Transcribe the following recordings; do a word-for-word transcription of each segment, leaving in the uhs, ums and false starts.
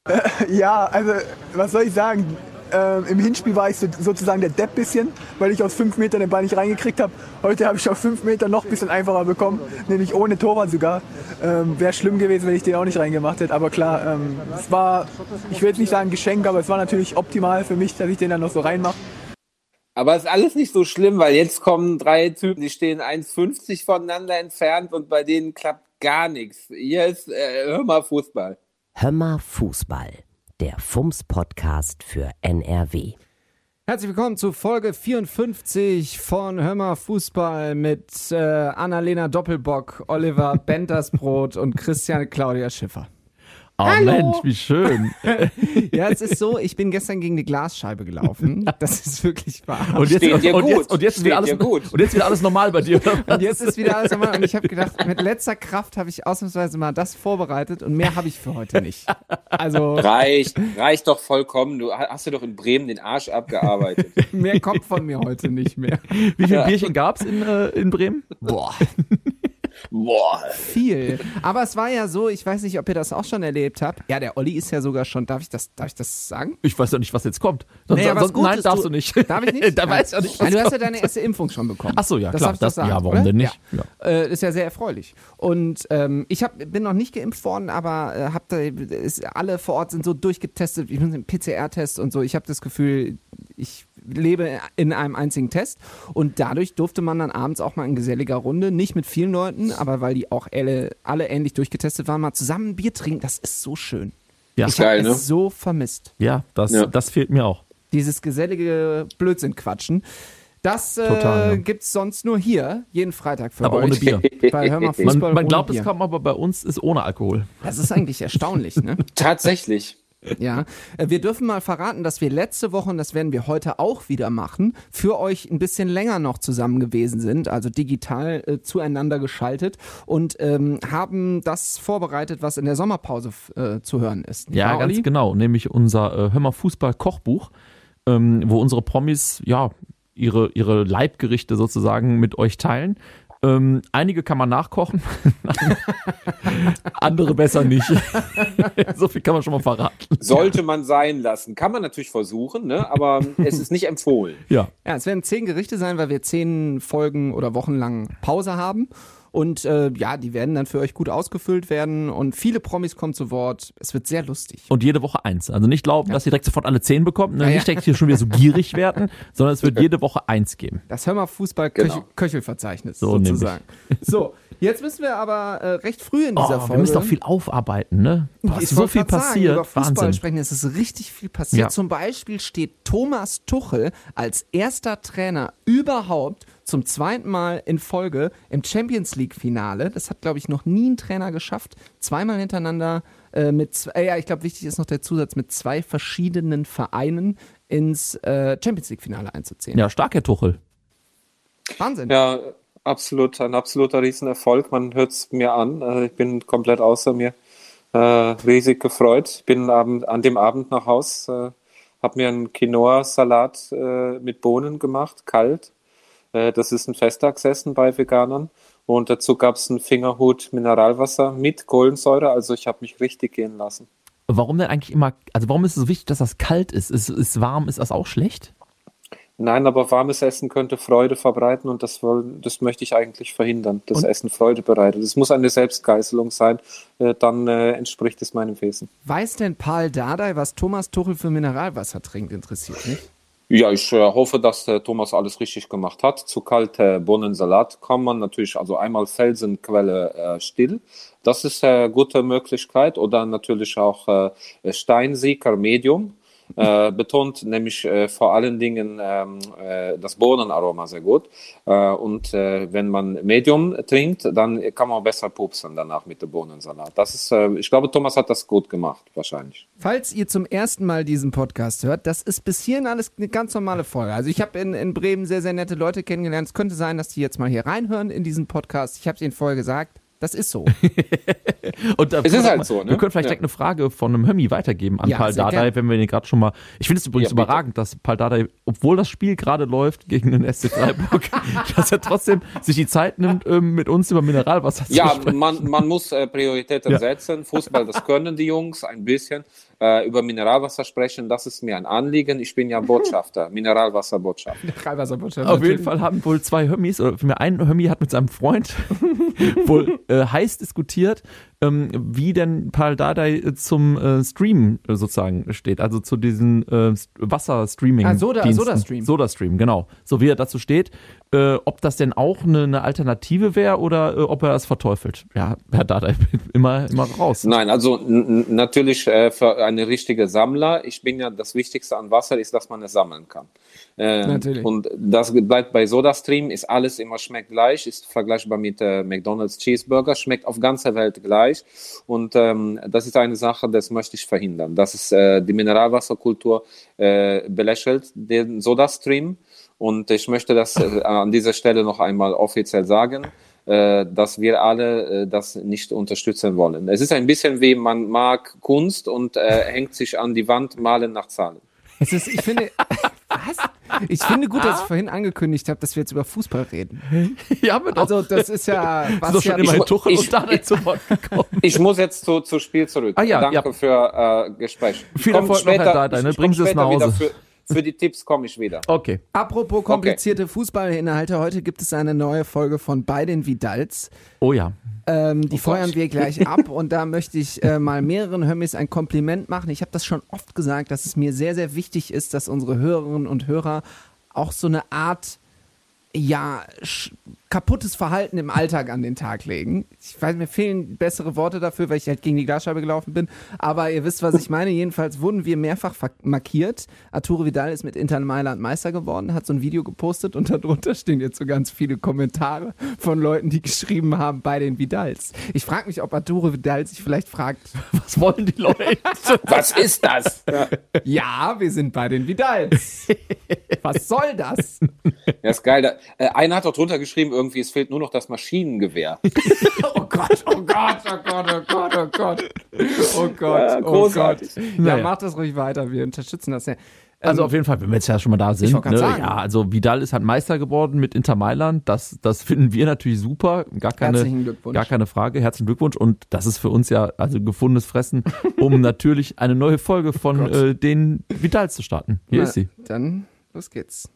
Äh, ja, also was soll ich sagen? Ähm, Im Hinspiel war ich so, sozusagen der Depp bisschen, weil ich aus fünf Metern den Ball nicht reingekriegt habe. Heute habe ich auf fünf Meter noch ein bisschen einfacher bekommen, nämlich ohne Torwart sogar. Ähm, Wäre schlimm gewesen, wenn ich den auch nicht reingemacht hätte. Aber klar, ähm, es war, ich will jetzt nicht sagen Geschenk, aber es war natürlich optimal für mich, dass ich den dann noch so reinmache. Aber es ist alles nicht so schlimm, weil jetzt kommen drei Typen, die stehen eins fünfzig voneinander entfernt und bei denen klappt gar nichts. Hier ist äh, Hör mal Fußball. Hör mal Fußball, der F U M S-Podcast für N R W. Herzlich willkommen zu Folge vierundfünfzig von Hör mal Fußball mit äh, Annalena Doppelbock, Oliver Bentersbrot und Christian Claudia Schiffer. Oh Hallo. Mensch, wie schön. Ja, es ist so, ich bin gestern gegen die Glasscheibe gelaufen. Das ist wirklich wahr. Und jetzt, Steht dir und gut. jetzt, und jetzt, ist wieder Steht alles, dir gut. und jetzt wieder alles normal bei dir. Und jetzt ist wieder alles normal. Und ich habe gedacht, mit letzter Kraft habe ich ausnahmsweise mal das vorbereitet und mehr habe ich für heute nicht. Also Reicht, reicht doch vollkommen. Du hast dir doch in Bremen den Arsch abgearbeitet. mehr kommt von mir heute nicht mehr. Wie viele Bierchen gab's in, äh, in Bremen? Boah. Boah. Viel. Aber es war ja so, ich weiß nicht, ob ihr das auch schon erlebt habt. Ja, der Olli ist ja sogar schon, darf ich das, darf ich das sagen? Ich weiß ja nicht, was jetzt kommt. Sonst, Naja, was sonst, gut nein, ist, darfst du- du nicht. Darf ich nicht? Da weiß ich auch nicht, was Nein, du hast ja kommt. deine erste Impfung schon bekommen. Ach so, ja, das klar. darf ich doch Das, sagen, ja, warum oder? denn nicht? Ja. Ja. Äh, ist ja sehr erfreulich. Und ähm, ich hab, bin noch nicht geimpft worden, aber äh, hab da, ist, alle vor Ort sind so durchgetestet, ich bin im P C R-Test und so. Ich habe das Gefühl, ich lebe in einem einzigen Test und dadurch durfte man dann abends auch mal in geselliger Runde, nicht mit vielen Leuten, aber weil die auch alle, alle ähnlich durchgetestet waren, mal zusammen ein Bier trinken. Das ist so schön. Ja, Ich habe geil, es ne? so vermisst. ja, das, Ja. das fehlt mir auch. Dieses gesellige Blödsinn-Quatschen. Das äh, Total, ja. gibt's sonst nur hier, jeden Freitag für Aber euch. ohne Bier. Bei Hör mal Man, Fußball man glaubt ohne es Bier. kaum, aber bei uns ist ohne Alkohol. Das ist eigentlich erstaunlich, ne? Tatsächlich. Ja, äh, wir dürfen mal verraten, dass wir letzte Woche, und das werden wir heute auch wieder machen, für euch ein bisschen länger noch zusammen gewesen sind, also digital äh, zueinander geschaltet und ähm, haben das vorbereitet, was in der Sommerpause äh, zu hören ist. Nicht Ja, wahr, ganz Olli? genau. Nämlich unser äh, Hör mal Fußball-Kochbuch, ähm, wo unsere Promis ja ihre, ihre Leibgerichte sozusagen mit euch teilen. Ähm, einige kann man nachkochen, andere besser nicht. So viel kann man schon mal verraten. Sollte man sein lassen. Kann man natürlich versuchen, ne? Aber es ist nicht empfohlen. Ja, Ja, es werden zehn Gerichte sein, weil wir zehn Folgen oder Wochen lang Pause haben. Und äh, ja, die werden dann für euch gut ausgefüllt werden und viele Promis kommen zu Wort. Es wird sehr lustig. und jede Woche eins. Also nicht glauben, dass ihr direkt sofort alle zehn bekommt, ne? Ja, ja. Nicht direkt hier schon wieder so gierig werden, sondern es wird jede Woche eins geben. Das Hör mal Fußball Genau. Köchelverzeichnis So sozusagen. So, jetzt müssen wir aber äh, recht früh in dieser Oh, Folge. wir müssen doch viel aufarbeiten, ne? Da Ich ist so wollte viel grad sagen, passiert. über Fußball Wahnsinn. sprechen, es ist richtig viel passiert. Ja. Zum Beispiel steht Thomas Tuchel als erster Trainer überhaupt zum zweiten Mal in Folge im Champions League-Finale. Das hat, glaube ich, noch nie ein Trainer geschafft. Zweimal hintereinander äh, mit, zwei, äh, ja, ich glaube, wichtig ist noch der Zusatz, mit zwei verschiedenen Vereinen ins äh, Champions League-Finale einzuziehen. Ja, stark, Herr Tuchel. Wahnsinn. Ja, absolut. Ein absoluter Riesenerfolg. Man hört es mir an. Äh, Ich bin komplett außer mir. Äh, riesig gefreut. Bin abend, an dem Abend nach Haus, äh, habe mir einen Quinoa-Salat äh, mit Bohnen gemacht, kalt. Äh, das ist ein Festtagsessen bei Veganern. Und dazu gab es einen Fingerhut Mineralwasser mit Kohlensäure. Also ich habe mich richtig gehen lassen. Warum denn eigentlich immer, also warum ist es so wichtig, dass das kalt ist? Ist, ist warm, ist das auch schlecht? Nein, aber warmes Essen könnte Freude verbreiten und das, wollen, das möchte ich eigentlich verhindern, dass Essen Freude bereitet. Es muss eine Selbstgeißelung sein, äh, dann äh, entspricht es meinem Wesen. Weiß denn Paul Dardai, was Thomas Tuchel für Mineralwasser trinkt? Interessiert mich. Ja, ich äh, hoffe, dass äh, Thomas alles richtig gemacht hat. Zu kalter Bohnensalat kann man natürlich, also einmal Felsenquelle äh, still. Das ist eine gute Möglichkeit. Oder natürlich auch äh, Steinsieger Medium. Äh, betont nämlich äh, vor allen Dingen ähm, äh, das Bohnenaroma sehr gut. Äh, und äh, wenn man Medium trinkt, dann kann man besser pupsen danach mit dem Bohnensalat. Das ist, äh, ich glaube, Thomas hat das gut gemacht, wahrscheinlich. Falls ihr zum ersten Mal diesen Podcast hört, das ist bis hierhin alles eine ganz normale Folge. Also ich habe in, in Bremen sehr, sehr nette Leute kennengelernt. Es könnte sein, dass die jetzt mal hier reinhören in diesen Podcast. Ich habe es ihnen vorher gesagt. Das ist so. Und da Es ist halt so, ne? Wir können vielleicht Ja. direkt eine Frage von einem Hömmi weitergeben an Ja, Paul sehr Dardai, gern. wenn wir den gerade schon mal. Ich finde es übrigens Ja, bitte. überragend, dass Paul Dardai, obwohl das Spiel gerade läuft gegen den S C Freiburg, dass er trotzdem sich die Zeit nimmt, ähm, mit uns über Mineralwasser zu Ja, sprechen. man, man muss äh, Prioritäten Ja. setzen. Fußball, das können die Jungs ein bisschen. äh, über Mineralwasser sprechen. Das ist mir ein Anliegen. Ich bin ja Botschafter, Mineralwasserbotschafter. Mineralwasserbotschafter. Auf jeden Fall haben wohl zwei Hömmis, oder für mir ein Hömmi hat mit seinem Freund wohl äh, heiß diskutiert, ähm, wie denn Pal Dardai zum äh, Stream äh, sozusagen steht, also zu diesen äh, Wasserstreaming. Ah, Soda- Soda-Stream. Soda-Stream, genau. So wie er dazu steht. Äh, ob das denn auch eine, eine Alternative wäre oder äh, ob er es verteufelt. Ja, Herr Dardai, immer, immer raus. Nein, also n- n- natürlich äh, für eine richtige Sammler. Ich bin ja, das Wichtigste an Wasser ist, dass man es sammeln kann. Äh, Natürlich. Und das bleibt bei SodaStream, ist alles immer schmeckt gleich, ist vergleichbar mit äh, McDonald's Cheeseburger, schmeckt auf ganzer Welt gleich. Und ähm, das ist eine Sache, das möchte ich verhindern. Das ist äh, die Mineralwasserkultur äh, belächelt, den SodaStream. Und ich möchte das äh, an dieser Stelle noch einmal offiziell sagen, äh, dass wir alle äh, das nicht unterstützen wollen. Es ist ein bisschen wie man mag Kunst und äh, hängt sich an die Wand, malen nach Zahlen. Es ist, ich finde, was? Ich finde gut, dass ich vorhin angekündigt habe, dass wir jetzt über Fußball reden. Ja, aber doch. Also das ist ja, ist was doch schon ja, immerhin ich- Tuchel ich- und Dardai zu Wort gekommen. Ich muss jetzt zu, zu Spiel zurück. Ah ja, Danke ja. für äh, Gespräch. Ich Viel komm Erfolg noch, später- Herr Dardai, ne? ich- ich Bringen komm Sie es nach später Hause. wieder Für, für die Tipps komme ich wieder. Okay. apropos komplizierte Fußballinhalte, heute gibt es eine neue Folge von Bei den Vidals. Oh ja. Ähm, die Oh feuern Gott. wir gleich ab und da möchte ich äh, mal mehreren Hömmis ein Kompliment machen. Ich habe das schon oft gesagt, dass es mir sehr, sehr wichtig ist, dass unsere Hörerinnen und Hörer auch so eine Art, ja, sch- kaputtes Verhalten im Alltag an den Tag legen. Ich weiß, mir fehlen bessere Worte dafür, weil ich halt gegen die Glasscheibe gelaufen bin. Aber ihr wisst, was ich meine. Jedenfalls wurden wir mehrfach ver- markiert. Arturo Vidal ist mit Inter Mailand Meister geworden, hat so ein Video gepostet und darunter stehen jetzt so ganz viele Kommentare von Leuten, die geschrieben haben bei den Vidals. Ich frage mich, ob Arturo Vidal sich vielleicht fragt, Was wollen die Leute? Was ist das? ja, wir sind bei den Vidals. Was soll das? Ja, ist geil. Da, äh, einer hat doch drunter geschrieben, irgendwie, es fehlt nur noch das Maschinengewehr. Oh Gott, oh Gott, oh Gott, oh Gott, oh Gott. Oh Gott, Ja, oh Gott. großartig. Ja, Naja. macht das ruhig weiter, wir unterstützen das ja. Also Ähm, auf jeden Fall, wenn wir jetzt ja schon mal da sind. wollte gerade Ne? sagen. Ja, also Vidal ist halt Meister geworden mit Inter Mailand. Das, das finden wir natürlich super. Gar keine, Herzlichen Glückwunsch. gar keine Frage. Herzlichen Glückwunsch. Und das ist für uns ja also gefundenes Fressen, um natürlich eine neue Folge von äh, den Vidals zu starten. Hier na, ist sie. Dann, los geht's.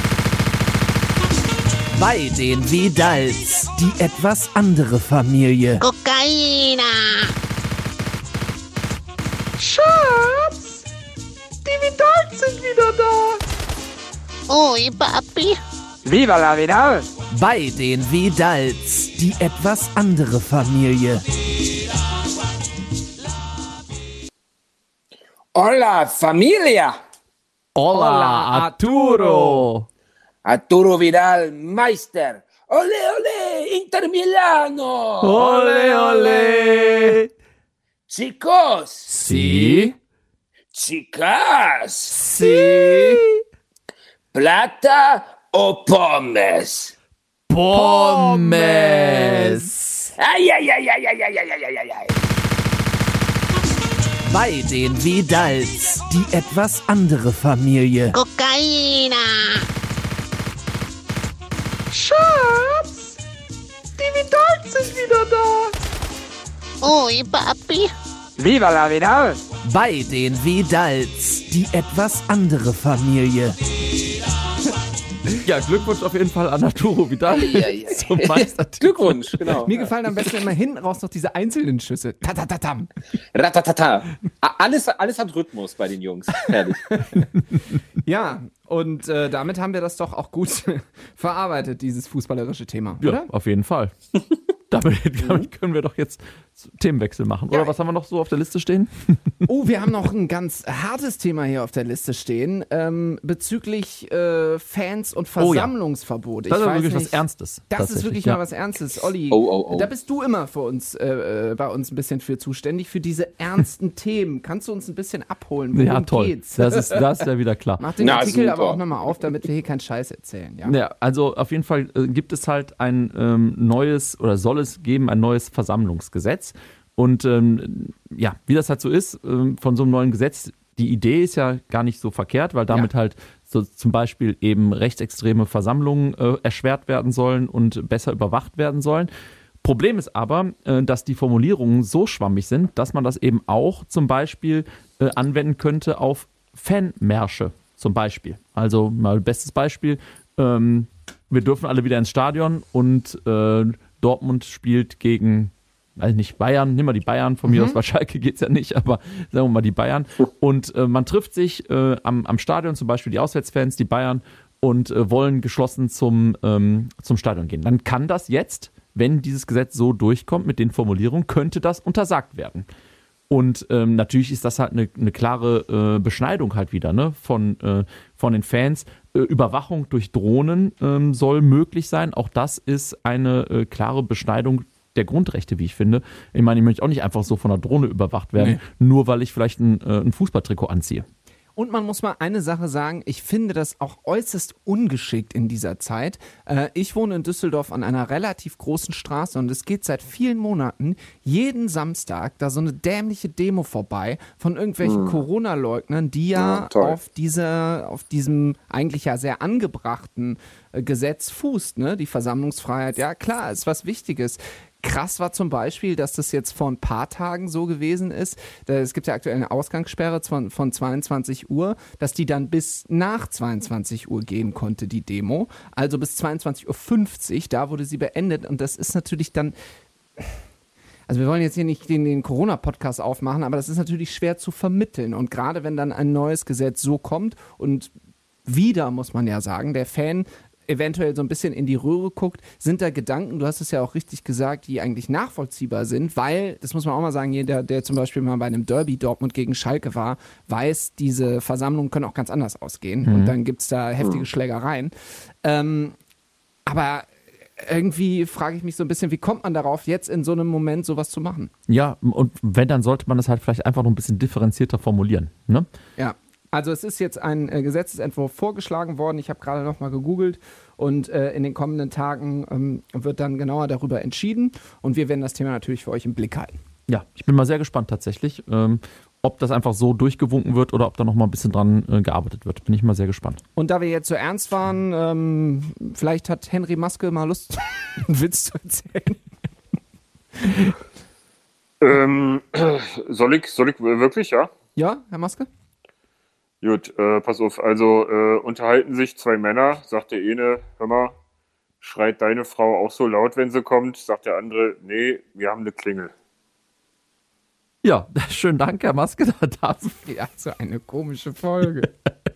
Bei den Vidals, die etwas andere Familie. Cocaína. Schatz, die Vidals sind wieder da. Uy, papi. ¡Viva la Vidal! Bei den Vidals, die etwas andere Familie. ¡Hola, familia! Hola, Arturo. Arturo Vidal, Meister. ¡Ole, ole! ¡Inter Milano! Ole, ole. Chicos, Sí. chicas, Sí. plata o pommes. Pommes. ¡Ay, ay, ay, ay, ay, ay, ay, ay, ay, ay! Bei den Vidals, die etwas andere Familie. Cocaína. Schatz, die Vidals sind wieder da. Uy, papi. ¡Viva la Vidal! Bei den Vidals, die etwas andere Familie. Ja, Glückwunsch auf jeden Fall an Arturo Vidal zum Meistertitel. Glückwunsch, genau. Mir gefallen am besten immer hinten raus noch diese einzelnen Schüsse. Tatatatam. Ratatata. A- Alles, alles hat Rhythmus bei den Jungs. Herrlich. Ja, und äh, damit haben wir das doch auch gut verarbeitet, dieses fußballerische Thema, Ja, oder? auf jeden Fall. damit, damit können wir doch jetzt Themenwechsel machen. Oder was haben wir noch so auf der Liste stehen? Oh, wir haben noch ein ganz hartes Thema hier auf der Liste stehen, ähm, bezüglich äh, Fans und Oh ja. Versammlungsverbot. Das Ich ist weiß wirklich nicht, was Ernstes. Das ist tatsächlich, wirklich ja. mal was Ernstes. Olli, Oh, oh, oh. da bist du immer für uns, äh, äh, bei uns ein bisschen für zuständig, für diese ernsten Themen. Kannst du uns ein bisschen abholen? Worum Ja, toll. geht's? Das ist, das ist ja wieder klar. Mach den Na, Artikel super. aber auch nochmal auf, damit wir hier keinen Scheiß erzählen. Ja? Ja, also auf jeden Fall äh, gibt es halt ein ähm, neues oder soll es geben ein neues Versammlungsgesetz. Und ähm, ja, wie das halt so ist, ähm, von so einem neuen Gesetz, die Idee ist ja gar nicht so verkehrt, weil damit Ja. halt so zum Beispiel eben rechtsextreme Versammlungen äh, erschwert werden sollen und besser überwacht werden sollen. Problem ist aber, äh, dass die Formulierungen so schwammig sind, dass man das eben auch zum Beispiel äh, anwenden könnte auf Fanmärsche zum Beispiel. Also mal bestes Beispiel, ähm, wir dürfen alle wieder ins Stadion und äh, Dortmund spielt gegen, weiß nicht, Bayern, nimm mal die Bayern, von mir aus, weil Schalke geht's ja nicht, aber sagen wir mal die Bayern. Und äh, man trifft sich äh, am, am Stadion, zum Beispiel die Auswärtsfans, die Bayern, und äh, wollen geschlossen zum, ähm, zum Stadion gehen. Dann kann das jetzt, wenn dieses Gesetz so durchkommt mit den Formulierungen, könnte das untersagt werden. Und ähm, natürlich ist das halt eine, eine klare äh, Beschneidung halt wieder, ne, von, äh, von den Fans. Äh, Überwachung durch Drohnen ähm, soll möglich sein. Auch das ist eine äh, klare Beschneidung der Grundrechte, wie ich finde. Ich meine, ich möchte auch nicht einfach so von einer Drohne überwacht werden, nee. nur weil ich vielleicht ein, äh, ein Fußballtrikot anziehe. Und man muss mal eine Sache sagen, ich finde das auch äußerst ungeschickt in dieser Zeit. Äh, ich wohne in Düsseldorf an einer relativ großen Straße und es geht seit vielen Monaten jeden Samstag da so eine dämliche Demo vorbei von irgendwelchen hm. Corona-Leugnern, die ja, ja auf, diese, auf diesem eigentlich ja sehr angebrachten äh, Gesetz fußt, ne? Die Versammlungsfreiheit, ja klar, ist was Wichtiges. Krass war zum Beispiel, dass das jetzt vor ein paar Tagen so gewesen ist. Es gibt ja aktuell eine Ausgangssperre von, von zweiundzwanzig Uhr, dass die dann bis nach zweiundzwanzig Uhr gehen konnte, die Demo. Also bis zweiundzwanzig Uhr fünfzig, da wurde sie beendet. Und das ist natürlich dann, also wir wollen jetzt hier nicht den, den Corona-Podcast aufmachen, aber das ist natürlich schwer zu vermitteln. Und gerade wenn dann ein neues Gesetz so kommt und wieder, muss man ja sagen, der Fan eventuell so ein bisschen in die Röhre guckt, sind da Gedanken, du hast es ja auch richtig gesagt, die eigentlich nachvollziehbar sind, weil, das muss man auch mal sagen, jeder, der zum Beispiel mal bei einem Derby Dortmund gegen Schalke war, weiß, diese Versammlungen können auch ganz anders ausgehen mhm. und dann gibt es da heftige mhm. Schlägereien. Ähm, aber irgendwie frage ich mich so ein bisschen, wie kommt man darauf, jetzt in so einem Moment sowas zu machen? Ja, und wenn, dann sollte man das halt vielleicht einfach noch ein bisschen differenzierter formulieren, ne? Ja. Also es ist jetzt ein äh, Gesetzesentwurf vorgeschlagen worden. Ich habe gerade noch mal gegoogelt und äh, in den kommenden Tagen ähm, wird dann genauer darüber entschieden und wir werden das Thema natürlich für euch im Blick halten. Ja, ich bin mal sehr gespannt tatsächlich, ähm, ob das einfach so durchgewunken wird oder ob da noch mal ein bisschen dran äh, gearbeitet wird. Bin ich mal sehr gespannt. Und da wir jetzt so ernst waren, ähm, vielleicht hat Henry Maske mal Lust, einen Witz zu erzählen. ähm, soll ich, soll ich wirklich, ja? Ja, Herr Maske? Gut, äh, pass auf, also äh, unterhalten sich zwei Männer, sagt der eine, hör mal, schreit deine Frau auch so laut, wenn sie kommt? Sagt der andere, nee, wir haben eine Klingel. Ja, schönen Dank, Herr Maske. Ja, so eine komische Folge.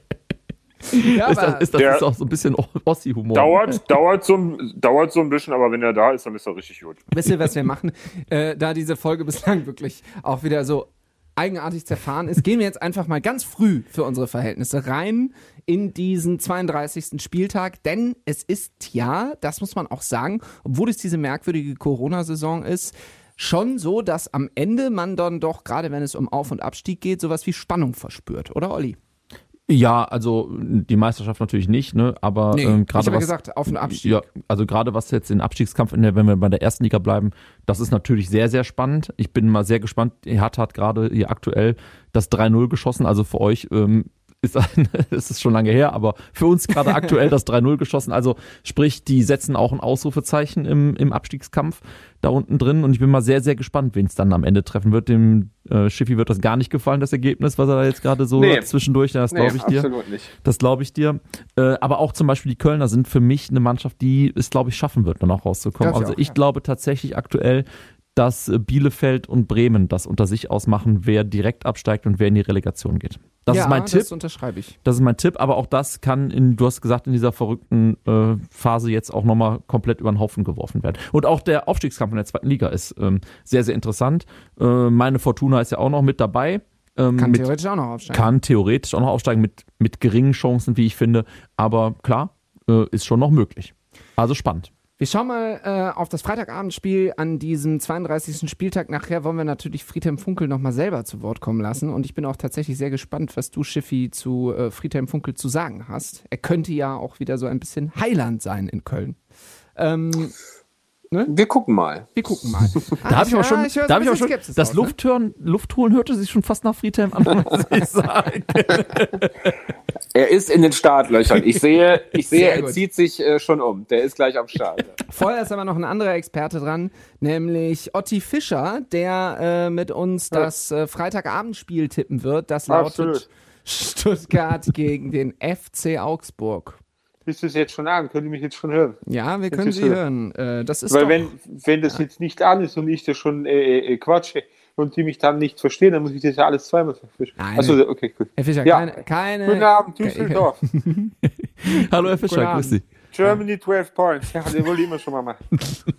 Ja, ist das, ist das ist auch so ein bisschen Ossi-Humor. Dauert, dauert, so, dauert so ein bisschen, aber wenn er da ist, dann ist er richtig gut. Wisst ihr, was wir machen? Äh, da diese Folge bislang wirklich auch wieder so eigenartig zerfahren ist, gehen wir jetzt einfach mal ganz früh für unsere Verhältnisse rein in diesen zweiunddreißigsten Spieltag, denn es ist ja, das muss man auch sagen, obwohl es diese merkwürdige Corona-Saison ist, schon so, dass am Ende man dann doch, gerade wenn es um Auf- und Abstieg geht, sowas wie Spannung verspürt, oder Olli? Ja, also die Meisterschaft natürlich nicht, ne? Aber nee, ähm, gerade ich habe was gesagt, Auf- und Abstieg. Ja, also gerade was jetzt den Abstiegskampf, in der, wenn wir bei der ersten Liga bleiben, das ist natürlich sehr, sehr spannend. Ich bin mal sehr gespannt. Hertha hat gerade hier aktuell das drei null geschossen, also für euch ähm, ist ein, es ist schon lange her, aber für uns gerade aktuell das drei null geschossen. Also sprich, die setzen auch ein Ausrufezeichen im, im Abstiegskampf da unten drin und ich bin mal sehr, sehr gespannt, wen es dann am Ende treffen wird. Dem äh, Schiffi wird das gar nicht gefallen, das Ergebnis, was er da jetzt gerade so nee. zwischendurch, das nee, glaube ich dir. Absolut nicht. Das glaube ich dir. Äh, aber auch zum Beispiel die Kölner sind für mich eine Mannschaft, die es, glaube ich, schaffen wird, dann auch rauszukommen. Das also auch, ich ja. glaube tatsächlich aktuell, dass Bielefeld und Bremen das unter sich ausmachen, wer direkt absteigt und wer in die Relegation geht. Das ja, ist mein Tipp. Das unterschreibe ich. Das ist mein Tipp, aber auch das kann, in, du hast gesagt, in dieser verrückten äh, Phase jetzt auch nochmal komplett über den Haufen geworfen werden. Und auch der Aufstiegskampf in der zweiten Liga ist ähm, sehr, sehr interessant. Äh, meine Fortuna ist ja auch noch mit dabei. Ähm, kann mit, theoretisch auch noch aufsteigen. Kann theoretisch auch noch aufsteigen mit, mit geringen Chancen, wie ich finde. Aber klar, äh, ist schon noch möglich. Also spannend. Wir schauen mal äh, auf das Freitagabendspiel an diesem zweiunddreißigsten Spieltag. Nachher wollen wir natürlich Friedhelm Funkel nochmal selber zu Wort kommen lassen. Und ich bin auch tatsächlich sehr gespannt, was du, Schiffi, zu äh, Friedhelm Funkel zu sagen hast. Er könnte ja auch wieder so ein bisschen Heiland sein in Köln. Ähm, ne? Wir gucken mal. Wir gucken mal. Da habe ich aber schon, ich höre da so hab ich aber schon Skepsis das raus, ne? Lufthören, Luftholen hörte sich schon fast nach Friedhelm an, muss ich sagen. Er ist in den Startlöchern. Ich sehe, ich sehe, Sehr er gut. zieht sich äh, schon um. Der ist gleich am Start. Vorher ist aber noch ein anderer Experte dran, nämlich Otti Fischer, der äh, mit uns das äh, Freitagabendspiel tippen wird. Das lautet Absolut. Stuttgart gegen den F C Augsburg. Ist das jetzt schon an? Könnt ihr mich jetzt schon hören? Ja, wir können ist Sie so. hören. Äh, das ist Weil doch, wenn, wenn das jetzt nicht an ist und ich das schon äh, äh, quatsche und die mich dann nicht verstehen, dann muss ich das ja alles zweimal verstehen. Nein. Achso, okay, gut. Herr Fischer, Ja. keine, keine. Guten Abend, Düsseldorf. Hallo Herr Fischer, Guten grüß Sie. Germany zwölf Points. Ja, den wollte ich immer schon mal machen.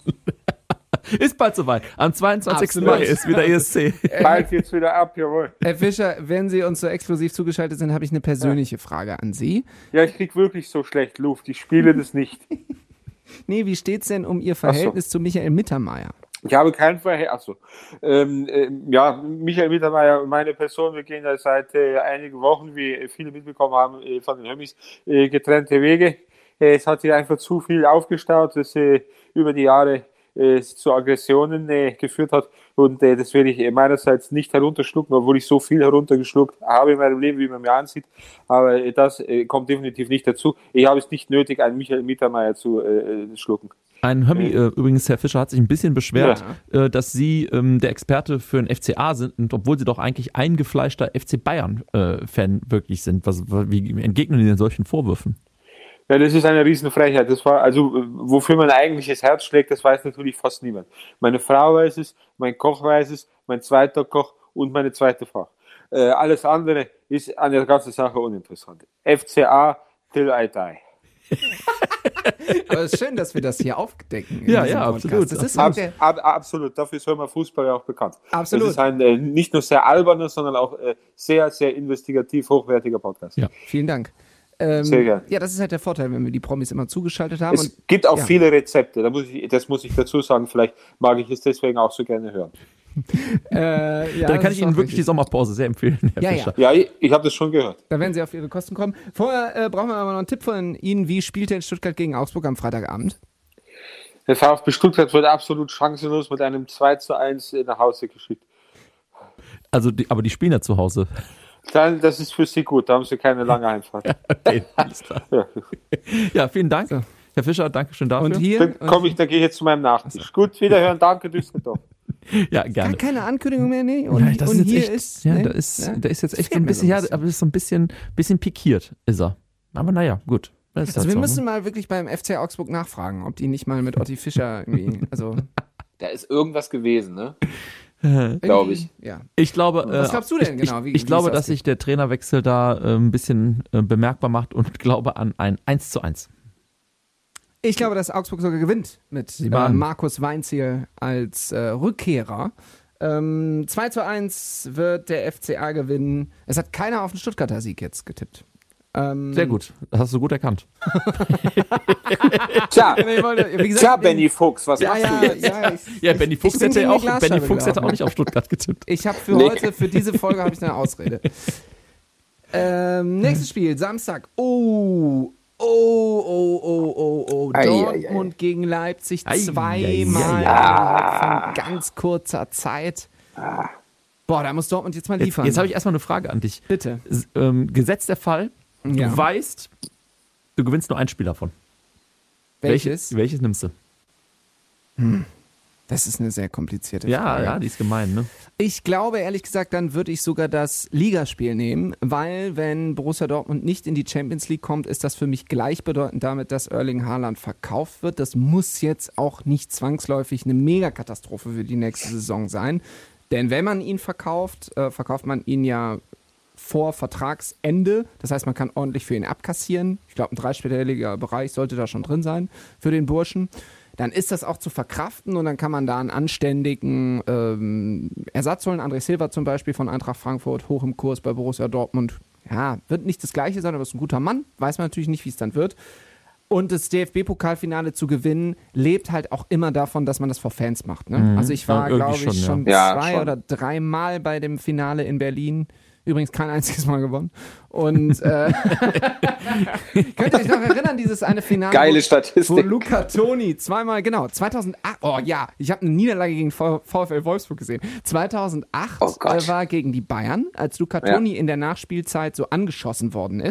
Ist bald soweit. Am zweiundzwanzigsten Absolut. Mai ist wieder E S C. Bald jetzt wieder ab, jawohl. Herr Fischer, wenn Sie uns so exklusiv zugeschaltet sind, habe ich eine persönliche Frage an Sie. Ja, ich krieg wirklich so schlecht Luft. Ich spiele das nicht. Nee, wie steht's denn um Ihr Verhältnis zu Michael Mittermeier? Ich habe keinen Verhältnis. Achso. Ähm, ähm, ja, Michael Mittermeier und meine Person, wir gehen ja seit äh, einigen Wochen, wie viele mitbekommen haben, äh, von den Hömmis, äh, getrennte Wege. Äh, es hat sich einfach zu viel aufgestaut, das äh, über die Jahre äh, zu Aggressionen äh, geführt hat. Und äh, das werde ich äh, meinerseits nicht herunterschlucken, obwohl ich so viel heruntergeschluckt habe in meinem Leben, wie man mir ansieht. Aber äh, das äh, kommt definitiv nicht dazu. Ich habe es nicht nötig, einen Michael Mittermeier zu äh, schlucken. Ein Hömmi, äh, übrigens, Herr Fischer, hat sich ein bisschen beschwert, äh, dass Sie ähm, der Experte für den F C A sind, und obwohl Sie doch eigentlich eingefleischter F C Bayern-Fan äh, wirklich sind. Was, wie entgegnen Sie denn solchen Vorwürfen? Ja, das ist eine Riesenfreiheit. Das war, also, wofür mein eigentliches Herz schlägt, das weiß natürlich fast niemand. Meine Frau weiß es, mein Koch weiß es, mein zweiter Koch und meine zweite Frau. Äh, alles andere ist an der ganzen Sache uninteressant. F C A till I die. Aber es ist schön, dass wir das hier aufdecken. in Ja, diesem ja, Podcast. absolut. Das ist Ab, halt der, ab, absolut, dafür ist Hörmer Fußball ja auch bekannt. Absolut. Das ist ein äh, nicht nur sehr alberner, sondern auch äh, sehr, sehr investigativ hochwertiger Podcast. Ja. vielen Dank. Ähm, Sehr gern. Ja, das ist halt der Vorteil, wenn wir die Promis immer zugeschaltet haben. Es Und gibt auch ja. viele Rezepte, da muss ich, das muss ich dazu sagen, vielleicht mag ich es deswegen auch so gerne hören. äh, ja, Dann das kann ist ich Ihnen auch wirklich die richtig. Sommerpause sehr empfehlen, Herr Ja, ja. Fischer. Ja, ich, ich habe das schon gehört. Da werden Sie auf Ihre Kosten kommen. Vorher äh, brauchen wir aber noch einen Tipp von Ihnen. Wie spielt denn Stuttgart gegen Augsburg am Freitagabend? Der VfB Stuttgart wird absolut chancenlos mit einem zwei zu eins nach Hause geschickt. Also, die, aber die spielen ja zu Hause. Dann, das ist für Sie gut, da haben Sie keine lange Heimfahrt. Okay, alles klar. Ja. Ja, vielen Dank, So. Herr Fischer, danke schön dafür. Und hier? Dann komme ich, dann gehe ich jetzt zu meinem Nachtisch. Gut, wiederhören, danke Düsseldorf. Ja, Gar gerne. keine Ankündigung mehr, nee. Und, Ja, das und ist jetzt hier echt, ist. ja, nee, da ist, ja. da ist jetzt Das echt so fehlt ein mir so bisschen, ein ja, bisschen. aber ist so ein bisschen, bisschen pikiert, ist er. Aber naja, gut. Das ist Also halt wir so, müssen ne? mal wirklich beim F C Augsburg nachfragen, ob die nicht mal mit Otti Fischer irgendwie, also Da ist irgendwas gewesen, ne? Äh, Glaube ich. Ja. Ich glaube, Was äh, glaubst du denn ich, genau, wie- Ich, ich wie glaube, es dass ausgeht? sich der Trainerwechsel da äh, ein bisschen äh, bemerkbar macht und glaube an ein eins zu eins. Ich glaube, dass Augsburg sogar gewinnt mit äh, waren- Markus Weinziel als äh, Rückkehrer. Ähm, zwei zu eins wird der F C A gewinnen. Es hat keiner auf den Stuttgarter Sieg jetzt getippt. Ähm, Sehr gut, das hast du gut erkannt. Tja, Ich wollte, wie gesagt, tja den- Benny Fuchs, was Ja, machst ja, du jetzt? ja, ich, Ja, Benny Fuchs, ich bin hätte, gegen auch, die Glasscheibe Benny Fuchs hätte gelaufen. auch nicht auf Stuttgart getippt. Ich habe für Nee. heute, für diese Folge habe ich eine Ausrede. Ähm, nächstes Spiel, Samstag. Oh, oh, oh, oh, oh, oh. Ei, Dortmund gegen Leipzig Ei, zweimal ei, ei, innerhalb von ganz kurzer Zeit. Boah, da muss Dortmund jetzt mal Jetzt, liefern. jetzt habe ich erstmal eine Frage an dich. Bitte. S- Ähm, Gesetz der Fall, Ja. du weißt, du gewinnst nur ein Spiel davon. Welches? Welches, welches nimmst du? Das ist eine sehr komplizierte Ja, Frage. ja, die ist gemein, ne? Ich glaube, ehrlich gesagt, dann würde ich sogar das Ligaspiel nehmen, weil wenn Borussia Dortmund nicht in die Champions League kommt, ist das für mich gleichbedeutend damit, dass Erling Haaland verkauft wird. Das muss jetzt auch nicht zwangsläufig eine Megakatastrophe für die nächste Saison sein. Denn wenn man ihn verkauft, äh, verkauft man ihn ja vor Vertragsende. Das heißt, man kann ordentlich für ihn abkassieren. Ich glaube, ein dreistelliger Bereich sollte da schon drin sein für den Burschen. Dann ist das auch zu verkraften und dann kann man da einen anständigen ähm, Ersatz holen. André Silva zum Beispiel von Eintracht Frankfurt, hoch im Kurs bei Borussia Dortmund. Ja, wird nicht das Gleiche sein, aber ist ein guter Mann. Weiß man natürlich nicht, wie es dann wird. Und das D F B-Pokalfinale zu gewinnen, lebt halt auch immer davon, dass man das vor Fans macht. Ne? Mhm. Also ich Ja, war, irgendwie glaube ich, schon, ja. schon Ja, zwei schon. oder dreimal bei dem Finale in Berlin. Übrigens kein einziges Mal gewonnen. Und äh, könnt ihr euch noch erinnern, dieses eine Finale, Geile wo, Statistik. wo Luca Toni zweimal, genau, zweitaunacht, oh ja, ich habe eine Niederlage gegen V- VfL Wolfsburg gesehen. zweitausendacht Oh Gott. äh, war gegen die Bayern, als Luca Ja. Toni in der Nachspielzeit so angeschossen worden ist.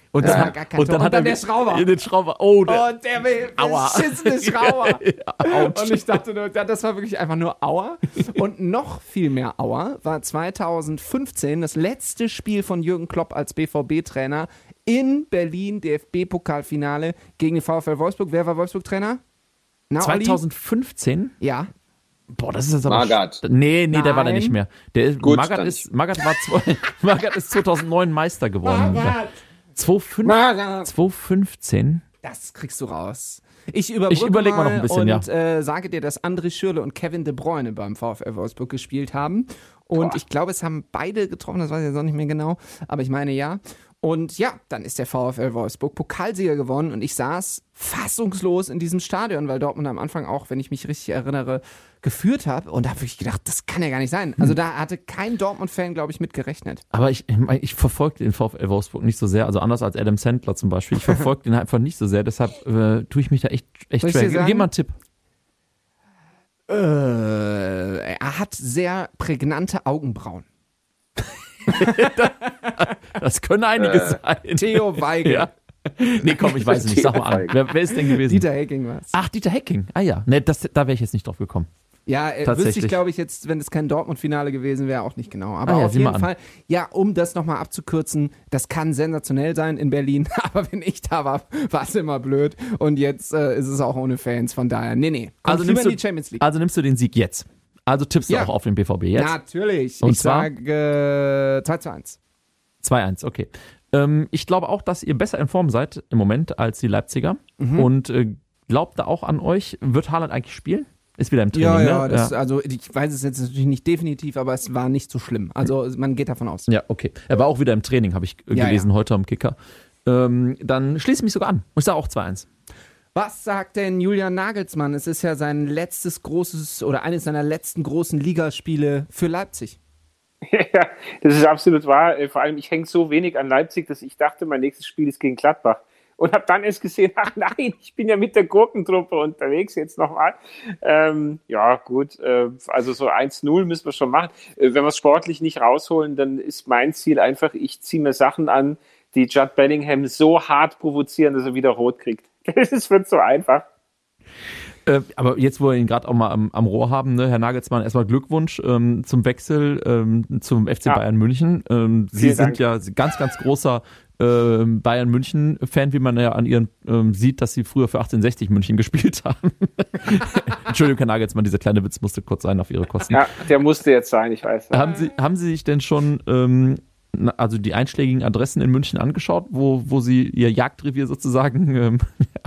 Und Das dann, war gar kein und dann Tor. hat Und dann er der Schrauber. Den Schrauber. Oh, der, Und der Aua. beschissene Schrauber. Autsch. Und ich dachte nur, das war wirklich einfach nur Aua. Und noch viel mehr Aua war zweitausendfünfzehn das letzte Spiel von Jürgen Klopp als B V B-Trainer in Berlin, D F B-Pokalfinale gegen den VfL Wolfsburg. Wer war Wolfsburg-Trainer? Na, Olli? zweitausendfünfzehn? Ja. Boah, das ist jetzt aber... Magath. Nee, nee, der war da Nein. nicht mehr. Der ist, Gut, Magath dann ist, Magath war zwei, Magath ist zweitausendneun Meister geworden. Magath. zweitausendfünfzehn? Das kriegst du raus. Ich überbrücke Ich überleg mal noch ein bisschen, und, äh, sage dir, dass André Schürrle und Kevin De Bruyne beim VfL Wolfsburg gespielt haben. Und ich glaube, es haben beide getroffen, das weiß ich jetzt auch nicht mehr genau, aber ich meine ja. Und ja, dann ist der VfL Wolfsburg Pokalsieger gewonnen und ich saß fassungslos in diesem Stadion, weil Dortmund am Anfang auch, wenn ich mich richtig erinnere, geführt habe. Und da habe ich gedacht, das kann ja gar nicht sein. Also da hatte kein Dortmund-Fan, glaube ich, mit gerechnet. Aber ich, ich, mein, ich verfolge den VfL Wolfsburg nicht so sehr, also anders als Adam Sandler zum Beispiel. Ich verfolge den einfach nicht so sehr, deshalb äh, tue ich mich da echt, echt Soll ich schwer. dir sagen? Gib mal einen Tipp. Äh, er hat sehr prägnante Augenbrauen. Das können einige sein. Theo Weigel. Ja. Nee, komm, ich weiß es nicht. Sag mal an. Wer, wer ist denn gewesen? Dieter Hecking war's. Ach, Dieter Hecking. Ah ja. Nee, das, da wäre ich jetzt nicht drauf gekommen. Ja, äh, wüsste Tatsächlich. ich, glaube ich, jetzt, wenn es kein Dortmund-Finale gewesen wäre, auch nicht genau. Aber Ah ja, auf sieh mal jeden an. Fall, ja, um das nochmal abzukürzen, das kann sensationell sein in Berlin, aber wenn ich da war, war es immer blöd. Und jetzt äh, ist es auch ohne Fans, von daher, nee, nee. Kommt Also lieber nimmst, in du, die Champions League. also nimmst du den Sieg jetzt. Also tippst du Ja. auch auf den B V B jetzt. Natürlich. Und ich zwar? sage äh, zwei zu eins. zwei eins, okay. Ähm, ich glaube auch, dass ihr besser in Form seid im Moment als die Leipziger. Mhm. Und äh, glaubt da auch an euch. Wird Haaland eigentlich spielen? Ist wieder im Training, Ja, ja, ne? das, also ich weiß es jetzt natürlich nicht definitiv, aber es war nicht so schlimm. Also man geht davon aus. Ja, okay. Er war auch wieder im Training, habe ich äh, Ja, gelesen ja. heute am Kicker. Ähm, dann schließe ich mich sogar an. Ich sage auch zwei eins. Was sagt denn Julian Nagelsmann? Es ist ja sein letztes großes oder eines seiner letzten großen Ligaspiele für Leipzig. Ja, das ist absolut wahr. Vor allem, ich hänge so wenig an Leipzig, dass ich dachte, mein nächstes Spiel ist gegen Gladbach. Und habe dann erst gesehen, ach nein, ich bin ja mit der Gurkentruppe unterwegs jetzt nochmal. Ähm, ja, gut, äh, also so eins null müssen wir schon machen. Äh, wenn wir es sportlich nicht rausholen, dann ist mein Ziel einfach, ich ziehe mir Sachen an, die Judd Bellingham so hart provozieren, dass er wieder rot kriegt. Das wird so einfach. Äh, aber jetzt, wo wir ihn gerade auch mal am, am Rohr haben, ne, Herr Nagelsmann, erstmal Glückwunsch ähm, zum Wechsel ähm, zum F C Ja. Bayern München. Ähm, Sie Vielen sind Dank. ja ganz, ganz großer ähm, Bayern München-Fan, wie man ja an ihren ähm, sieht, dass sie früher für achtzehnhundertsechzig München gespielt haben. Entschuldigung, Herr Nagelsmann, dieser kleine Witz musste kurz sein auf Ihre Kosten. Ja, der musste jetzt sein, ich weiß. Haben Sie, haben Sie sich denn schon ähm, na, also die einschlägigen Adressen in München angeschaut, wo, wo Sie Ihr Jagdrevier sozusagen ähm,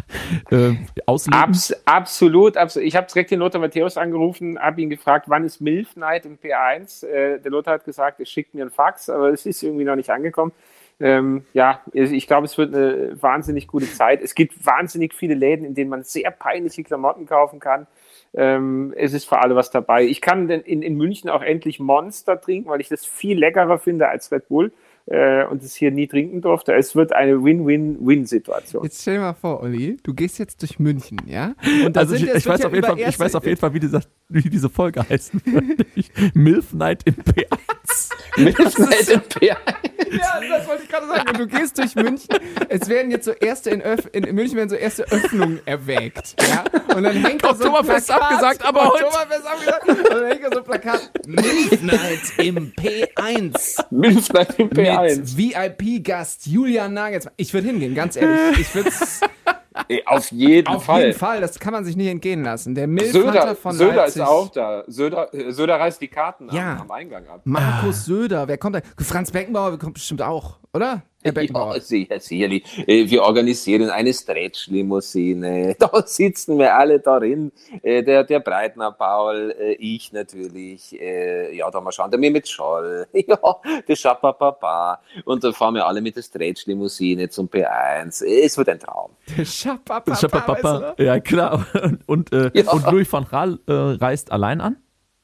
äh, ausleben? Abs, absolut, absolut. Ich habe direkt den Lothar Matthäus angerufen, habe ihn gefragt, wann ist Milf Night im P eins? Äh, der Lothar hat gesagt, er schickt mir einen Fax, aber es ist irgendwie noch nicht angekommen. Ähm, ja, ich glaube, es wird eine wahnsinnig gute Zeit. Es gibt wahnsinnig viele Läden, in denen man sehr peinliche Klamotten kaufen kann. Ähm, es ist für alle was dabei. Ich kann denn in, in München auch endlich Monster trinken, weil ich das viel leckerer finde als Red Bull äh, und es hier nie trinken durfte. Es wird eine Win-Win-Win-Situation. Jetzt stell dir mal vor, Olli, du gehst jetzt durch München, ja? Und da Also sind ich, es ich, wird weiß ja auf jeden über Fall, ich erste- weiß auf jeden Fall, wie, dieser, wie diese Folge heißen wird. Milf Night im P eins. Milf Night im P eins. Ja, das wollte ich gerade sagen. Und du gehst durch München. Es werden jetzt so erste in, Öff in München werden so erste Öffnungen erwägt. Ja? Und dann hängt da so ein Oktoberfest Plakat. abgesagt, aber heute- Oktoberfest abgesagt. Und dann hängt da so ein Plakat. Midnight im P eins. Milf Night im P eins. Mit V I P-Gast Julian Nagelsmann. Ich würde hingehen, ganz ehrlich. Ich würde Ey, Auf jeden auf Fall. jeden Fall, das kann man sich nicht entgehen lassen. Der Milfvater Söder, von Söder Leipzig. ist auch da. Söder, äh, Söder reißt die Karten Ja. am, am Eingang ab. Markus Söder, wer kommt da? Franz Beckenbauer kommt bestimmt auch, oder? Herr Beckenbauer. Ja, sicher, sicherlich. Äh, Wir organisieren eine Stretch-Limousine. Da sitzen wir alle darin. Äh, Der, der Breitner Paul, äh, ich natürlich. äh, Ja, da mal schauen, der Mehmet Scholl. Ja, der Schapapapa. Und dann fahren wir alle mit der Stretch-Limousine zum P eins. Es wird ein Traum. Schapapapa, weißt Schapapapa. du? Ja, klar. Und, und, äh, Ja. und Louis van Gaal äh, reist allein an?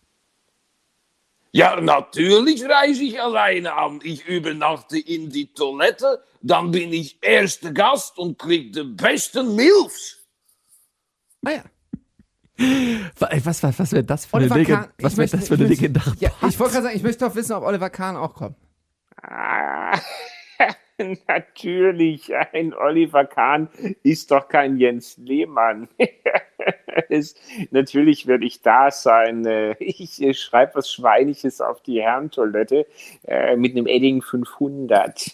Ja, natürlich reise ich alleine an. Ich übernachte in die Toilette, dann bin ich erster Gast und krieg die besten Milfs. Ah ja. Was, was, was wäre das für eine, Oliver Legend Kahn. was Ich wär möchte- das für eine ich möchte- legendäre Ja, Party? ich wollte gerade sagen, ich möchte doch wissen, ob Oliver Kahn auch kommt. Ah, Natürlich, ein Oliver Kahn ist doch kein Jens Lehmann. es, natürlich werde ich da sein. Ich äh, schreibe was Schweiniges auf die Herrentoilette äh, mit einem Edding fünfhundert.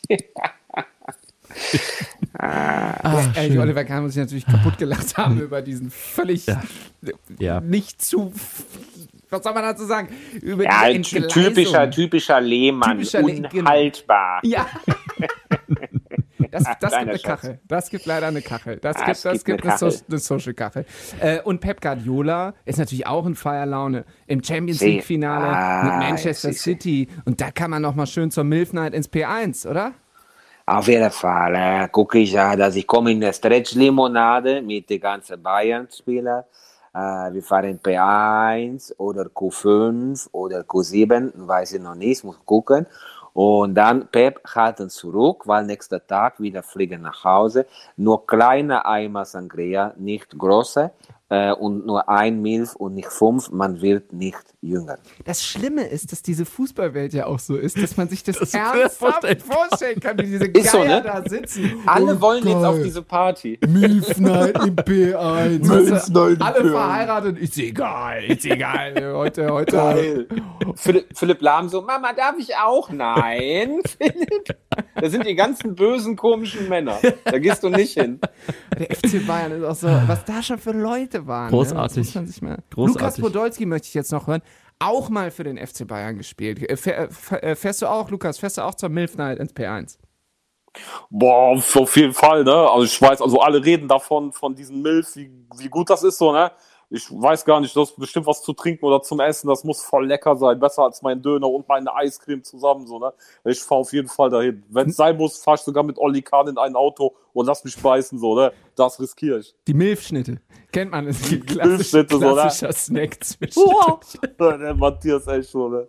Ah, ehrlich, Oliver Kahn muss sich natürlich kaputt gelacht haben über diesen völlig Ja. Ja. nicht zu, was soll man dazu sagen? Über Ja, diese ty- Entgleisung. typischer, typischer Lehmann, Typischer Le- genau. unhaltbar. Ja. Das, das gibt Kleiner eine Schatz. Kachel. Das gibt leider eine Kachel. Das Ah, gibt, es das gibt gibt eine eine, so Kachel. eine Social-Kachel. Äh, und Pep Guardiola ist natürlich auch in Feierlaune. Im Champions Sie- League-Finale Ah, mit Manchester sie- sie- City. Und da kann man noch mal schön zur Milf Night ins P eins, oder? Auf jeden Fall äh, gucke ich ja, dass ich komme in der Stretch-Limonade mit den ganzen Bayern-Spielern. Äh, wir fahren P eins oder Q fünf oder Q sieben, weiß ich noch nicht, muss gucken. Und dann Pep halten zurück, weil nächster Tag wieder fliegen nach Hause. Nur kleine Eimer Sangria, nicht große. Äh, und nur ein Milch und nicht fünf. Man wird nicht jünger. Das Schlimme ist, dass diese Fußballwelt ja auch so ist, dass man sich das, Das ernsthaft vorstellen. vorstellen kann, wie diese Ist so, Geier ne? da sitzen. Alle wollen jetzt auf diese Party. Milf Night im P eins. Alle verheiratet, ist egal, ist egal. Heute, heute. Geil. Philipp, Philipp Lahm so, Mama, darf ich auch? Nein, Philipp. Da sind die ganzen bösen, komischen Männer. Da gehst du nicht hin. Der F C Bayern ist auch so, was da schon für Leute waren. Großartig. Ne? Das muss man sich mal. Großartig. Lukas Podolski möchte ich jetzt noch hören. Auch mal für den F C Bayern gespielt. Äh, fähr- fähr- Fährst du auch, Lukas, fährst du auch zur Milf Night ins P eins? Boah, auf jeden Fall, ne? Also ich weiß, also alle reden davon, von diesen Milf, wie, wie gut das ist so, ne? Ich weiß gar nicht, das ist bestimmt was zu trinken oder zum Essen, das muss voll lecker sein. Besser als mein Döner und meine Eiscreme zusammen, so, ne? Ich fahr auf jeden Fall dahin. Wenn es sein muss, fahr ich sogar mit Olli Kahn in ein Auto und lass mich beißen, so, ne? Das riskiere ich. Die Milfschnitte. Kennt man, ist ein klassisch, Milfschnitte, so, ne? klassischer Snack zwischen. Der Matthias echt so, ne?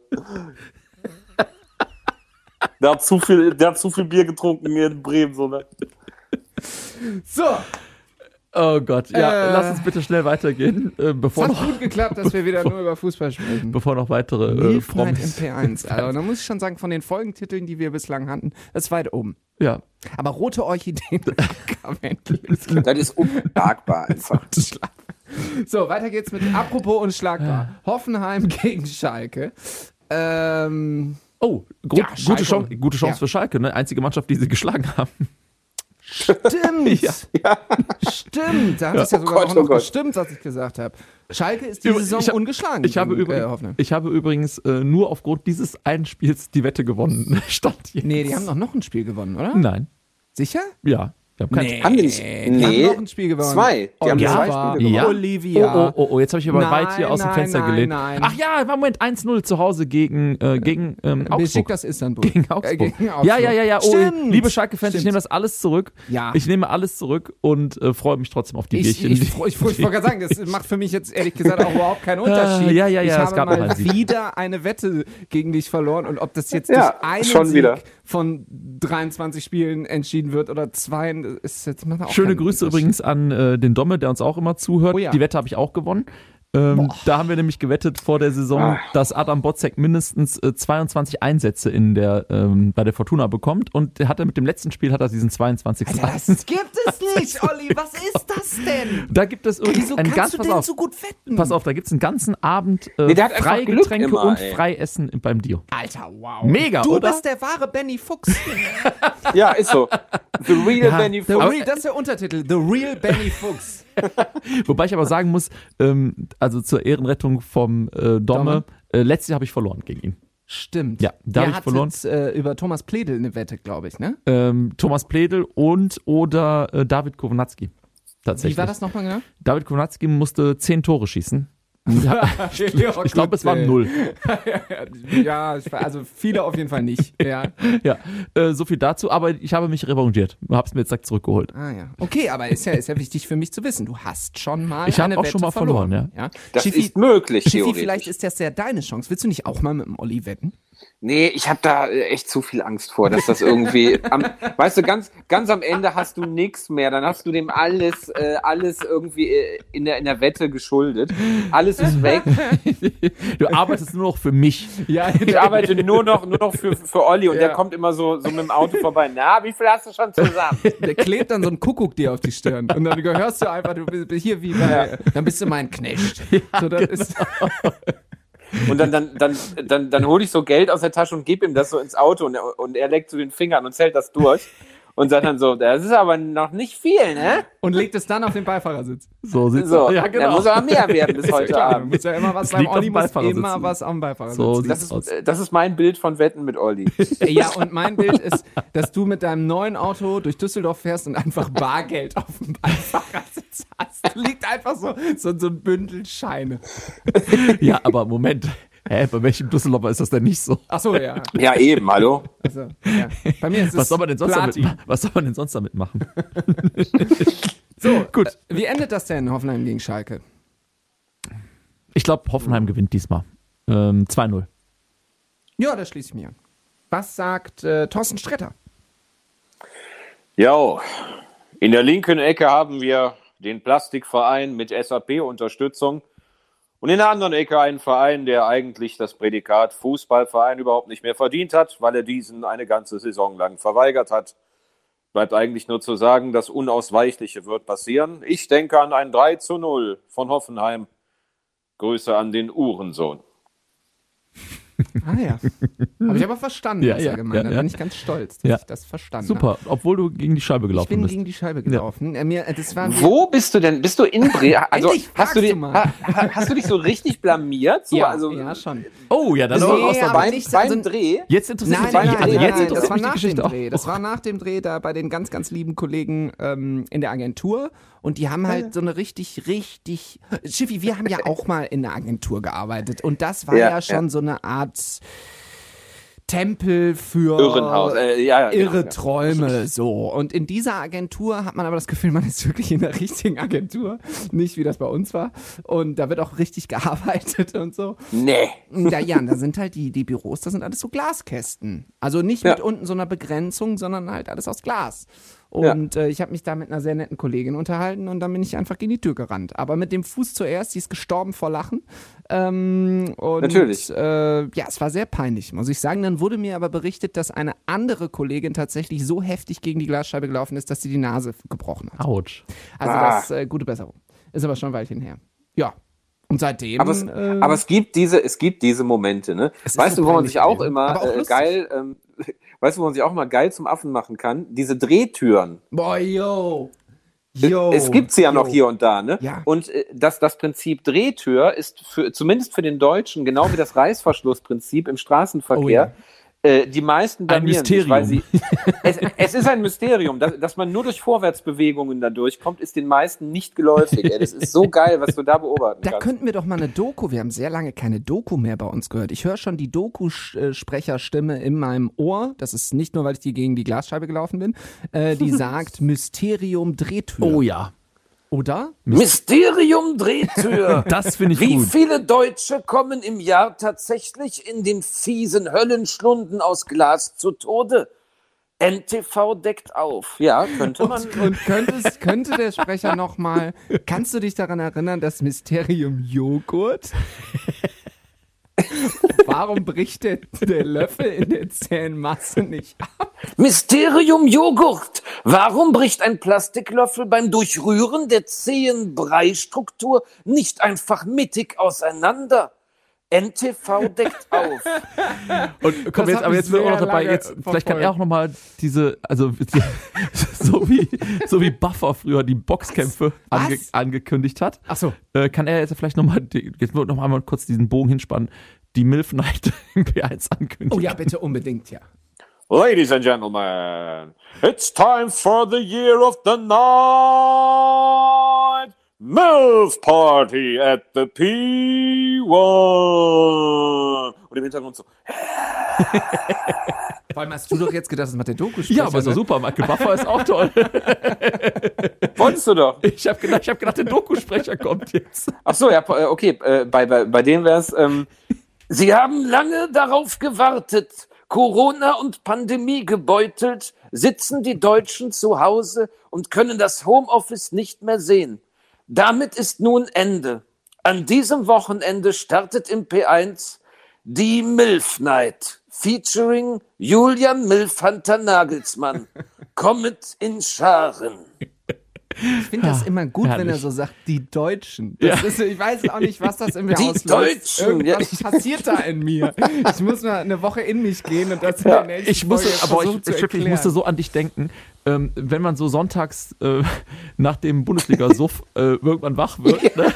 Der hat zu viel, der hat zu viel Bier getrunken hier in Bremen, so, ne? So, Oh Gott, ja, Äh. lass uns bitte schnell weitergehen, äh, es bevor, hat noch, gut geklappt, dass wir wieder nur über Fußball sprechen. bevor noch weitere äh, Milf Night im Promis. P eins. Also, da muss ich schon sagen, von den Folgentiteln, die wir bislang hatten, das ist weit oben. Ja, Aber rote Orchideen. Das ist unschlagbar einfach. So, weiter geht's mit apropos unschlagbar. Hoffenheim gegen Schalke. Ähm, oh, gut, Ja, Schalke. gute, Chance, gute Chance Ja. für Schalke, ne? Einzige Mannschaft, die sie geschlagen haben. stimmt. Stimmt. Da hat es ja sogar Gott, auch noch oh Gott. gestimmt, was ich gesagt habe. Schalke ist diese Über- Saison ich hab- ungeschlagen. Ich habe, gegen, übrigens, äh, Hoffenheim. ich habe übrigens äh, nur aufgrund dieses einen Spiels die Wette gewonnen. Stand jetzt. Nee, die haben doch noch ein Spiel gewonnen, oder? Nein. Sicher? Ja. Wir haben kein Nee. Haben die nicht? Die Nee. haben noch ein Spiel gewonnen. Zwei. Die haben Oliver, zwei Spiele gewonnen. Ja. Olivia. Oh, oh, oh, oh, jetzt habe ich aber Nein, weit hier aus dem nein, Fenster nein, gelehnt. nein. Ach ja, Moment, eins null zu Hause gegen, äh, gegen ähm, Augsburg. Besiktas Istanbul. Gegen Augsburg. Äh, gegen Augsburg. Ja, ja, ja, ja. Oh, Stimmt. liebe Schalke-Fans, ich Stimmt. nehme das alles zurück. Ja. Ich nehme alles zurück und äh, freue mich trotzdem auf die Ich, Bierchen. ich, die- ich, ich, ich wollte gerade sagen, das macht für mich jetzt ehrlich gesagt auch überhaupt keinen Unterschied. ja, ja, ja, ich es habe gab noch mal einen Sieg. wieder eine Wette gegen dich verloren und ob das jetzt Ja, durch einen schon Sieg wieder. von dreiundzwanzig Spielen entschieden wird oder zwei, ist jetzt macht auch Schöne keinen Grüße Unterschied. übrigens an äh, den Domme, der uns auch immer zuhört. Oh ja. Die Wette habe ich auch gewonnen. Ähm, da haben wir nämlich gewettet vor der Saison, Ah. dass Adam Botzek mindestens äh, zweiundzwanzig Einsätze in der, ähm, bei der Fortuna bekommt und der hatte mit dem letzten Spiel hat er diesen zweiundzwanzigsten Alter, das gibt es nicht, Olli. Was ist das denn? Da gibt es übrigens Wieso einen kannst ganz, du pass denn auf, so gut wetten? pass auf, da gibt es einen ganzen Abend äh, Nee, der hat einfach Glück Freigetränke immer, und ey. Freiessen beim Dio. Alter, wow. Mega, du oder? bist der wahre Benny Fuchs. Ja, ist so. The real Ja, Benny The Fuchs. real, das ist der Untertitel. The real Benny Fuchs. Wobei ich aber sagen muss, ähm, also zur Ehrenrettung vom äh, Domme, Domme. äh, letztes Jahr habe ich verloren gegen ihn. Stimmt. Ja, da hab Der ich hat verloren. Jetzt, äh, über Thomas Pledel eine Wette, glaube ich, ne? Ähm, Thomas Pledel und oder äh, David Kownacki. Tatsächlich. Wie war das nochmal genau? David Kownacki musste zehn Tore schießen. Ich glaube, es waren null. Ja, ich- also viele auf jeden Fall nicht. Ja. Ja, äh, so viel dazu. Aber ich habe mich revanchiert. Habe es mir jetzt zack zurückgeholt. Ah ja. Okay, aber ist ja, ist ja wichtig für mich zu wissen. Du hast schon mal Ich hab eine auch Wette schon mal verloren, ja. Das Schiffi, ist möglich, Schiffi, theoretisch. vielleicht ist das ja deine Chance. Willst du nicht auch mal mit dem Olli wetten? Nee, ich habe da äh, echt zu viel Angst vor, dass das irgendwie, am, weißt du, ganz, ganz am Ende hast du nichts mehr, dann hast du dem alles, äh, alles irgendwie äh, in der, in der Wette geschuldet. Alles ist weg. Du arbeitest nur noch für mich. Ja, ich arbeite nur noch, nur noch für, für Olli und Ja. der kommt immer so, so mit dem Auto vorbei. Na, wie viel hast du schon zusammen? Der klebt dann so ein Kuckuck dir auf die Stirn und dann gehörst du einfach, du bist hier wie bei, dann bist du mein Knecht. So, das ist, Und dann, dann, dann, dann, dann hole ich so Geld aus der Tasche und gebe ihm das so ins Auto und er, und er leckt zu den Fingern und zählt das durch und sagt dann so, das ist aber noch nicht viel, ne? und legt es dann auf den Beifahrersitz. So sieht's So, aus. Ja, da genau. muss aber mehr werden bis Ist ja heute klar, Abend. muss ja immer was Es beim liegt auf Olli dem muss Beifahrersitz. immer was am Beifahrersitz. So liegen. Das ist, das ist mein Bild von Wetten mit Olli. Ja, und mein Bild ist, dass du mit deinem neuen Auto durch Düsseldorf fährst und einfach Bargeld auf dem Beifahrersitz hast. Da liegt einfach so, so, so ein Bündel Scheine. Ja, aber Moment. Hä, bei welchem Düsseldorfer ist das denn nicht so? Ach so, ja. Ja, eben, hallo? Also, ja. Bei mir ist es Was soll man denn sonst damit, Platin. was soll man denn sonst damit machen? So, gut. Äh, wie endet das denn, Hoffenheim gegen Schalke? Ich glaube, Hoffenheim gewinnt diesmal. Ähm, zwei null. Ja, da schließe ich mich an. Was sagt äh, Thorsten Sträter? Ja, in der linken Ecke haben wir den Plastikverein mit S A P-Unterstützung und in der anderen Ecke einen Verein, der eigentlich das Prädikat Fußballverein überhaupt nicht mehr verdient hat, weil er diesen eine ganze Saison lang verweigert hat. Bleibt eigentlich nur zu sagen, das Unausweichliche wird passieren. Ich denke an ein drei zu null von Hoffenheim. Grüße an den Uhrensohn. Ah ja. Habe ich aber verstanden, Ja, was ja, er gemeint ja, hat. ja. Da bin ich ganz stolz, dass Ja. ich das verstanden Super, habe. obwohl du gegen die Scheibe Ich gelaufen bin bist. gegen die Scheibe gelaufen. Äh, mir, äh, das war Wo bist du denn? Bist du in Bre? Also, Endlich hast du, fragst dich, du mal. ha, ha- hast du dich so richtig blamiert? So, ja, also, ja, schon. Oh, ja, dann bist du aber aus der aber beim, nicht- beim also- Dreh? jetzt interessiert Nein, mich nein, die- nein, also nein, jetzt nein, interessiert das war mich die nach dem Geschichte Dreh. auch. Das war nach dem Dreh da bei den ganz, ganz lieben Kollegen ähm, in der Agentur. Und die haben halt so eine richtig, richtig... Schiffi, wir haben ja auch mal in der Agentur gearbeitet. Und das war ja, Ja, schon ja. so eine Art Tempel für Irrenhaus. Äh, ja, ja, irre genau, ja. Träume, so. Und in dieser Agentur hat man aber das Gefühl, man ist wirklich in der richtigen Agentur. Nicht wie das bei uns war. Und da wird auch richtig gearbeitet und so. Nee. Ja, ja, und da sind halt die, die Büros, das sind alles so Glaskästen. Also nicht Ja. mit unten so einer Begrenzung, sondern halt alles aus Glas. Und äh, ich habe mich da mit einer sehr netten Kollegin unterhalten und dann bin ich einfach gegen die Tür gerannt. Aber mit dem Fuß zuerst, die ist gestorben vor Lachen. Ähm, und, Natürlich. Äh, ja, es war sehr peinlich, muss ich sagen. Dann wurde mir aber berichtet, dass eine andere Kollegin tatsächlich so heftig gegen die Glasscheibe gelaufen ist, dass sie die Nase gebrochen hat. Autsch. Also Ah. das äh, gute Besserung. Ist aber schon ein Weilchen her. Ja. Und seitdem. Aber es, äh, aber es gibt diese, es gibt diese Momente, ne? Es ist Weißt so du, wo man peinlich sich auch gewesen. immer Aber auch äh, lustig. geil, ähm, weißt du, wo man sich auch immer geil zum Affen machen kann? Diese Drehtüren. boah, yo. Yo. Es gibt sie ja noch yo. hier und da, ne? Ja. Und äh, das, das Prinzip Drehtür ist für, zumindest für den Deutschen genau wie das Reißverschlussprinzip im Straßenverkehr. Äh, die meisten blamieren sich, weil sie. Es, es ist ein Mysterium, dass, dass man nur durch Vorwärtsbewegungen da durchkommt, ist den meisten nicht geläufig. Ey. Das ist so geil, was du da beobachten Da kannst. könnten wir doch mal eine Doku, wir haben sehr lange keine Doku mehr bei uns gehört. Ich höre schon die Doku-Sprecherstimme in meinem Ohr, das ist nicht nur, weil ich die gegen die Glasscheibe gelaufen bin, äh, die sagt Mysterium Drehtür. Oh ja. Oder? Mysterium Drehtür. Das finde ich Wie gut. viele Deutsche kommen im Jahr tatsächlich in den fiesen Höllenschlunden aus Glas zu Tode? N T V deckt auf. Ja, könnte man. Und, und könntest, könnte der Sprecher nochmal, kannst du dich daran erinnern, das Mysterium Joghurt? Warum bricht der, der Löffel in der zähen Masse nicht ab? Mysterium Joghurt. Warum bricht ein Plastiklöffel beim Durchrühren der zähen Breistruktur nicht einfach mittig auseinander? N T V deckt auf. Und komm, Das jetzt, hat aber mich jetzt sind wir auch noch sehr dabei, lange jetzt, vielleicht kann verfolgt. er auch nochmal diese, also so wie, so wie Buffer früher die Boxkämpfe ange, Was? angekündigt hat, Ach so. äh, kann er jetzt vielleicht nochmal, jetzt noch einmal kurz diesen Bogen hinspannen, die Milf Night im P eins ankündigen. Oh ja, bitte unbedingt, ja. Ladies and gentlemen, it's time for the year of the night. MILF Party at the P eins. Und im Hintergrund so, Vor allem hast du doch jetzt gedacht, das macht der doku Ja, aber ist doch super, Michael Buffer ist auch toll. Wolltest du doch. Ich habe gedacht, ich hab gedacht, der Dokusprecher kommt jetzt. Ach so, ja, okay. Äh, bei, bei, bei denen wäre es, ähm, Sie haben lange darauf gewartet. Corona und Pandemie gebeutelt, sitzen die Deutschen zu Hause und können das Homeoffice nicht mehr sehen. Damit ist nun Ende. An diesem Wochenende startet im P eins die MILF Night, featuring Julian Milfhunter Nagelsmann. Kommet in Scharen. Ich finde das immer gut, herrlich. wenn er so sagt, die Deutschen. Das Ja. ist, ich weiß auch nicht, was das in mir Die auslöst. Deutschen, Irgendwas passiert da in mir. Ich muss mal eine Woche in mich gehen und das in der nächsten Ich musste, Folge aber versuchen ich, zu ich, ich erklären. musste so an dich denken, ähm, wenn man so sonntags äh, nach dem Bundesliga-Suff äh, irgendwann wach wird, ne?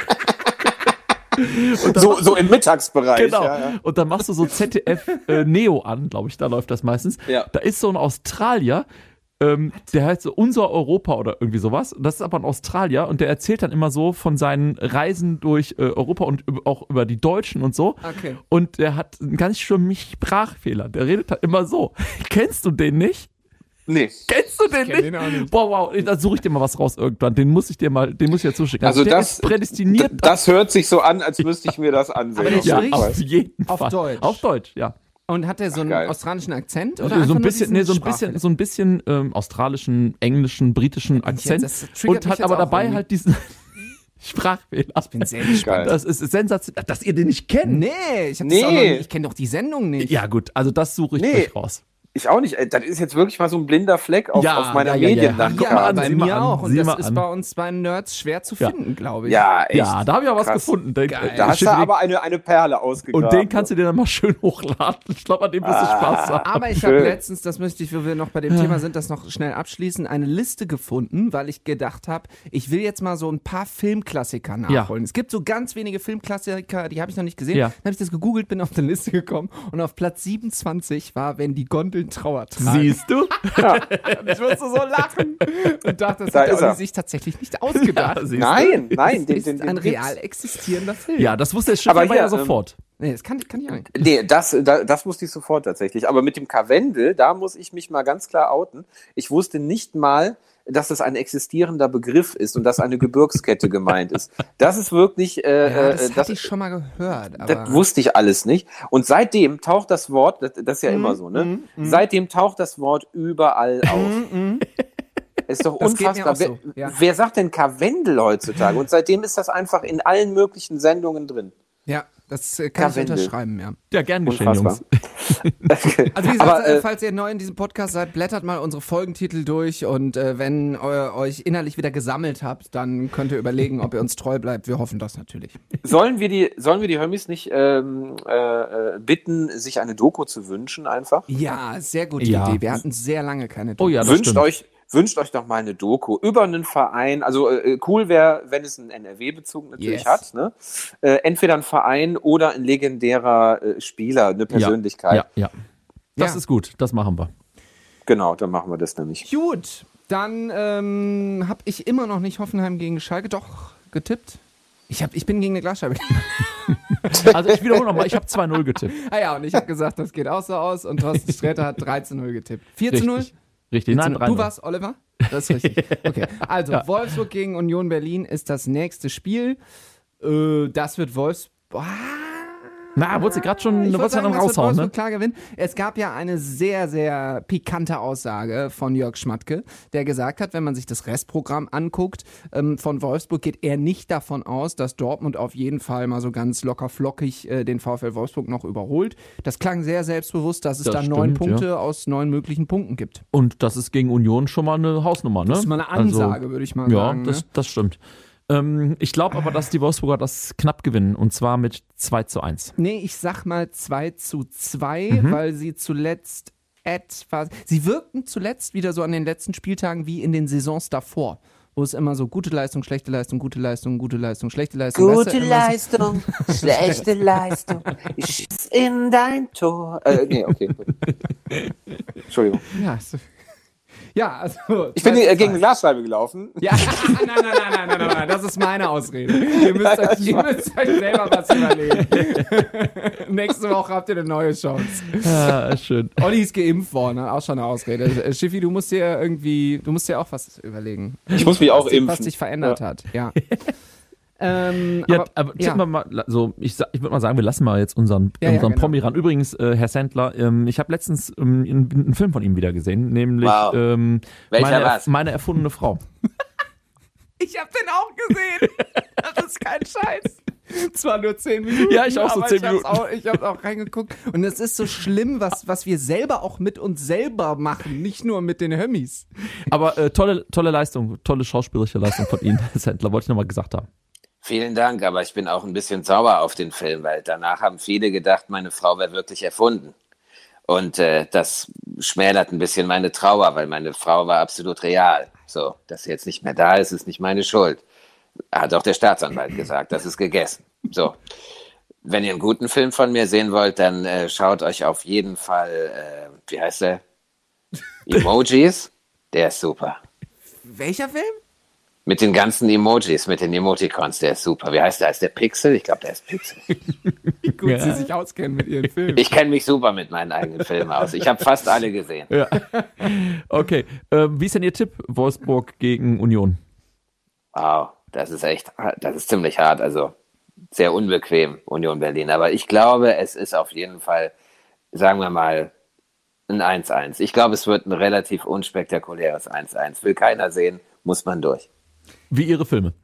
Und dann So, machst so im Mittagsbereich. Genau. Ja, ja. Und dann machst du so Z D F äh, Neo an, glaube ich, da läuft das meistens. Ja. Da ist so ein Australier, ähm, der heißt so Unser Europa oder irgendwie sowas. Das ist aber ein Australier und der erzählt dann immer so von seinen Reisen durch äh, Europa und üb- auch über die Deutschen und so. Okay. Und der hat einen ganz schlimmen Sprachfehler. Der redet halt immer so. Kennst du den nicht? Nee. Kennst du den kenn nicht? den auch nicht. Boah, wow, da suche ich dir mal was raus irgendwann. Den muss ich dir mal, den muss ich dir zuschicken. Also der das, ist prädestiniert. das hört sich so an, als müsste ich mir das ansehen. Aber der ja, spricht auf jeden auf Fall. Deutsch. Auf Deutsch, ja. Und hat er so einen geil. australischen Akzent? Oder so einfach ein nur bisschen, diesen nee, so ein Sprachfehler? bisschen, so ein bisschen ähm, australischen, englischen, britischen Akzent das triggert und mich hat jetzt aber auch dabei irgendwie. halt diesen Sprachfehler. Ich bin sehr gespannt. Das ist sensationell, dass ihr den nicht kennt. Nee, ich, hab Nee. das auch noch nicht- ich kenne doch die Sendung nicht. Ja gut, also das suche ich Nee. euch raus. Ich auch nicht. Ey, Das ist jetzt wirklich mal so ein blinder Fleck auf, Ja, auf meiner ja, ja, ja. Medienlandkarte. Guck mal an, bei sieh mal mir an, auch. Und sieh das mal ist an. bei uns bei Nerds schwer zu Ja. finden, glaube ich. Ja, echt. Ja, da habe ich auch was Krass. gefunden. Den, Geil. äh, Da hast schick du dir den- aber eine, eine Perle ausgegraben. und den kannst du dir dann mal schön hochladen. Ich glaube, an dem wirst du Spaß haben. Aber ich habe Schön. letztens, das möchte ich, wo wir noch bei dem Thema sind, das noch schnell abschließen, eine Liste gefunden, weil ich gedacht habe, ich will jetzt mal so ein paar Filmklassiker nachholen. Es gibt so ganz wenige Filmklassiker, die habe ich noch nicht gesehen. Ja. Dann habe ich das gegoogelt, bin auf eine Liste gekommen und auf Platz siebenundzwanzig war, wenn die Gondeln Trauer tragen. Siehst du? Und ich musste so lachen und dachte, das Da hat der ist er. Olli sich tatsächlich nicht ausgedacht. Ja, siehst du? Nein, nein. Das Den, ist den, den ein gibt's. real existierender Film. Ja, das wusste der Schiff Aber aber hier, ja ähm, sofort. Nee, das kann, kann ich auch nicht. Nee, das, da, das wusste ich sofort tatsächlich. Aber mit dem Karwendel, da muss ich mich mal ganz klar outen. Ich wusste nicht mal, dass das ein existierender Begriff ist und dass eine Gebirgskette gemeint ist. Das ist wirklich, äh, Ja, das äh, hatte das, ich schon mal gehört. Aber das wusste ich alles nicht. Und seitdem taucht das Wort, das, das ist ja Mhm, immer so, ne? Seitdem taucht das Wort überall auf. Ist doch Das geht mir unfassbar. auch so, wer, ja. wer sagt denn Karwendel heutzutage? Und seitdem ist das einfach in allen möglichen Sendungen drin. ja, das äh, kann Karwendel. ich unterschreiben, ja. Ja, gern geschehen, Unfassbar. Jungs. Also wie gesagt, Aber, äh, äh, falls ihr neu in diesem Podcast seid, blättert mal unsere Folgentitel durch und äh, wenn ihr euch innerlich wieder gesammelt habt, dann könnt ihr überlegen, ob ihr uns treu bleibt. Wir hoffen das natürlich. Sollen wir die, sollen wir die Hömis nicht ähm, äh, äh, bitten, sich eine Doku zu wünschen einfach? Ja, sehr gute Ja. Idee. Wir hatten sehr lange keine Oh ja, das wünscht stimmt. euch, wünscht euch doch mal eine Doku über einen Verein. Also äh, cool wäre, wenn es einen N R W-Bezug natürlich Yes. hat. Ne? Äh, entweder ein Verein oder ein legendärer äh, Spieler, eine Persönlichkeit. Ja, ja. Das Ja. ist gut, das machen wir. Genau, dann machen wir das nämlich. Gut, dann ähm, habe ich immer noch nicht Hoffenheim gegen Schalke doch getippt. Ich, hab, ich bin gegen eine Glasscheibe. Also ich wiederhole nochmal, ich habe zwei null getippt. ah ja, und ich habe gesagt, das geht auch so aus und Thorsten Sträter hat drei zu null getippt. vier zu null? Richtig. Richtig, nein, drei Du null. warst Oliver? Das ist richtig. Okay, also Ja. Wolfsburg gegen Union Berlin ist das nächste Spiel. Äh, das wird Wolfsburg. Na, wolltest du gerade schon, Ich du wollte wolltest ja sagen, dann das wird raushauen, Wolfsburg ne? klar gewinnen. Es gab ja eine sehr, sehr pikante Aussage von Jörg Schmatke, der gesagt hat, wenn man sich das Restprogramm anguckt ähm, von Wolfsburg, geht er nicht davon aus, dass Dortmund auf jeden Fall mal so ganz locker flockig äh, den VfL Wolfsburg noch überholt. Das klang sehr selbstbewusst, dass es Das da neun stimmt, Punkte ja. aus neun möglichen Punkten gibt. Und das ist gegen Union schon mal eine Hausnummer, ne? Das ist mal eine Ansage, würde ich mal ja, sagen. das, ne? das stimmt. Ähm, ich glaube aber, dass die Wolfsburger das knapp gewinnen und zwar mit zwei zu eins. Nee, ich sag mal zwei zu zwei, Mhm. weil sie zuletzt etwas. Sie wirkten zuletzt wieder so an den letzten Spieltagen wie in den Saisons davor, wo es immer so gute Leistung, schlechte Leistung, gute Leistung, gute Leistung, schlechte Leistung. weißt Gute du, immer so- Leistung, schlechte Leistung, ich schieß in dein Tor. Äh, nee, okay. gut. Entschuldigung. Ja, so. Ja, also. Ich bin zwei zu äh, gegen zwei. eine Glasscheibe gelaufen. Ja, nein, nein, nein, nein, nein, nein, nein, das ist meine Ausrede. Ihr müsst, euch, ihr müsst euch selber was überlegen. Nächste Woche habt ihr eine neue Chance. Ja, schön. Olli ist geimpft worden, hat auch schon eine Ausrede. Äh, Schiffi, du musst dir irgendwie, du musst dir auch was überlegen. Ich muss mich auch was, dich- impfen. was dich verändert hat, ja. Ähm, Ja, aber, aber tippen ja. wir mal, so, ich, sa- ich würde mal sagen, wir lassen mal jetzt unseren, Ja, ja, unseren genau. Promi ran. Übrigens, äh, Herr Sandler, ähm, ich habe letztens ähm, einen, einen Film von ihm wieder gesehen, nämlich Wow. ähm, Welcher meine, war's? meine erfundene Frau. Ich habe den auch gesehen. Das ist kein Scheiß. Zwar nur zehn Minuten. Ja, ich auch so aber zehn ich hab's Minuten. Auch, ich habe auch reingeguckt. Und es ist so schlimm, was, was wir selber auch mit uns selber machen. Nicht nur mit den Hömmis. Aber äh, tolle, tolle Leistung, tolle schauspielerische Leistung von Ihnen, Herr Sandler, wollte ich nochmal gesagt haben. Vielen Dank, aber ich bin auch ein bisschen sauer auf den Film, weil danach haben viele gedacht, meine Frau wäre wirklich erfunden. Und äh, das schmälert ein bisschen meine Trauer, weil meine Frau war absolut real. So, dass sie jetzt nicht mehr da ist, ist nicht meine Schuld. Hat auch der Staatsanwalt gesagt, das ist gegessen. So, wenn ihr einen guten Film von mir sehen wollt, dann äh, schaut euch auf jeden Fall, äh, wie heißt der? Emojis? Der ist super. Welcher Film? Mit den ganzen Emojis, mit den Emoticons, der ist super. Wie heißt der? Ist der Pixel? Ich glaube, der ist Pixel. Wie gut Ja. Sie sich auskennen mit Ihren Filmen. Ich kenne mich super mit meinen eigenen Filmen aus. Ich habe fast alle gesehen. Ja. Okay, ähm, wie ist denn Ihr Tipp? Wolfsburg gegen Union. Wow, das ist echt, das ist ziemlich hart. Also sehr unbequem, Union Berlin. Aber ich glaube, es ist auf jeden Fall, sagen wir mal, ein eins eins. Ich glaube, es wird ein relativ unspektakuläres eins eins. Will keiner sehen, muss man durch. Wie Ihre Filme.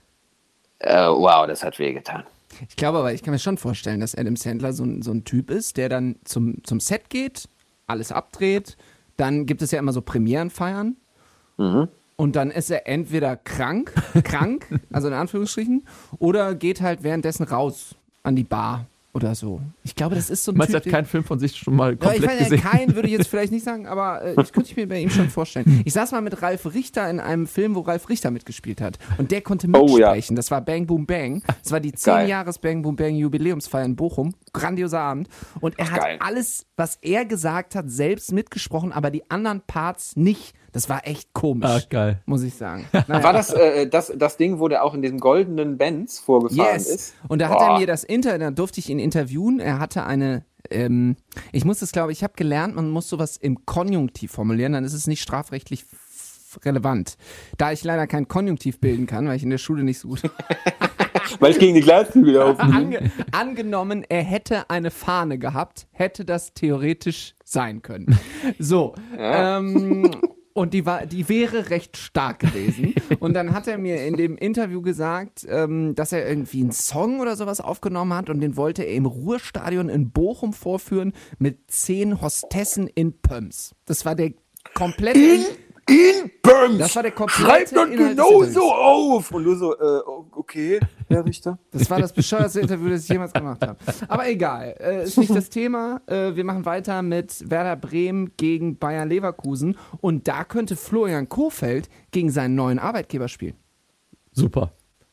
Äh, wow, das hat wehgetan. Ich glaube aber, ich kann mir schon vorstellen, dass Adam Sandler so ein, so ein Typ ist, der dann zum, zum Set geht, alles abdreht. Dann gibt es ja immer so Premierenfeiern. Mhm. Und dann ist er entweder krank, krank, also in Anführungsstrichen, oder geht halt währenddessen raus an die Bar oder so. Ich glaube, das ist so ein Meinst du, er Typ. hat keinen Film von sich schon mal Ja, komplett ich weiß, ja, gesehen? keinen würde ich jetzt vielleicht nicht sagen, aber äh, das könnte ich mir bei ihm schon vorstellen. Ich saß mal mit Ralf Richter in einem Film, wo Ralf Richter mitgespielt hat. Und der konnte Oh, ja. mitsprechen. Das war Bang Boom Bang. Das war die Geil. zehn Jahres Bang Boom Bang Jubiläumsfeier in Bochum. Grandioser Abend. Und er hat Geil. alles, was er gesagt hat, selbst mitgesprochen, aber die anderen Parts nicht. Das war echt komisch. Ah, geil. Muss ich sagen. Naja. War das, äh, das das Ding, wo der auch in diesem goldenen Benz vorgefahren Yes. ist? Und da hat Boah. er mir das Inter, da durfte ich ihn interviewen. Er hatte eine, ähm, ich muss das glaube ich, habe gelernt, man muss sowas im Konjunktiv formulieren, dann ist es nicht strafrechtlich f- relevant. Da ich leider kein Konjunktiv bilden kann, weil ich in der Schule nicht so gut. Weil ich gegen die Gleitzüge laufen. Ange angenommen, er hätte eine Fahne gehabt, hätte das theoretisch sein können. So. Ähm, und die war, die wäre recht stark gewesen. Und dann hat er mir in dem Interview gesagt, ähm, dass er irgendwie einen Song oder sowas aufgenommen hat und den wollte er im Ruhrstadion in Bochum vorführen mit zehn Hostessen in Pumps. Das war der komplette. In Böms! Das war der komplette Schreib das Inhalt des genau Interviews. so auf! Und du so, äh, okay, Herr Richter. Das war das bescheuerste Interview, das ich jemals gemacht habe. Aber egal, äh, ist nicht das Thema. Äh, wir machen weiter mit Werder Bremen gegen Bayer Leverkusen. Und da könnte Florian Kohfeldt gegen seinen neuen Arbeitgeber spielen. Super.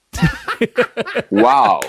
Wow.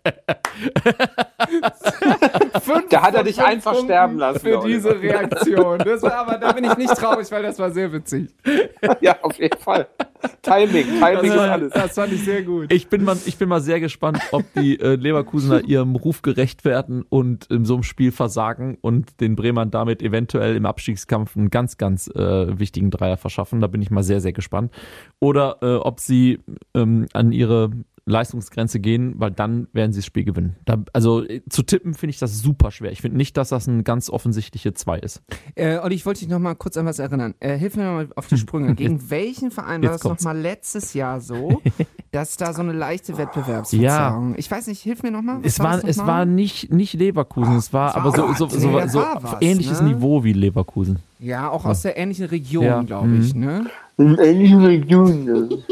Fünf Da hat er von dich fünf einfach Punkten sterben lassen, Für der diese Oliver. Reaktion. Das war, aber da bin ich nicht traurig, weil das war sehr witzig. Ja, auf jeden Fall. Timing, Timing Das, ist war, alles. das fand ich sehr gut. Ich bin mal, ich bin mal sehr gespannt, ob die äh, Leverkusener ihrem Ruf gerecht werden und in so einem Spiel versagen und den Bremern damit eventuell im Abstiegskampf einen ganz, ganz äh, wichtigen Dreier verschaffen. Da bin ich mal sehr, sehr gespannt. Oder äh, ob sie ähm, an ihre Leistungsgrenze gehen, weil dann werden sie das Spiel gewinnen. Da, also äh, zu tippen finde ich das super schwer. Ich finde nicht, dass das ein ganz offensichtliche zwei ist. Äh, Olli, ich wollte dich noch mal kurz an was erinnern. Äh, hilf mir noch mal auf die Sprünge. Gegen welchen Verein war Jetzt das noch kommt's. mal letztes Jahr so, dass da so eine leichte Wettbewerbsverzerrung? Ich weiß nicht, hilf mir noch mal. Was Es war, das noch es mal? war nicht, nicht Leverkusen, es war Es war aber so, auch- so, so, ja, so, war was, ähnliches ne? Niveau wie Leverkusen. Ja, auch aus der ähnlichen Region, Ja, glaube ich, mhm. ne? In ähnlichen Regionen.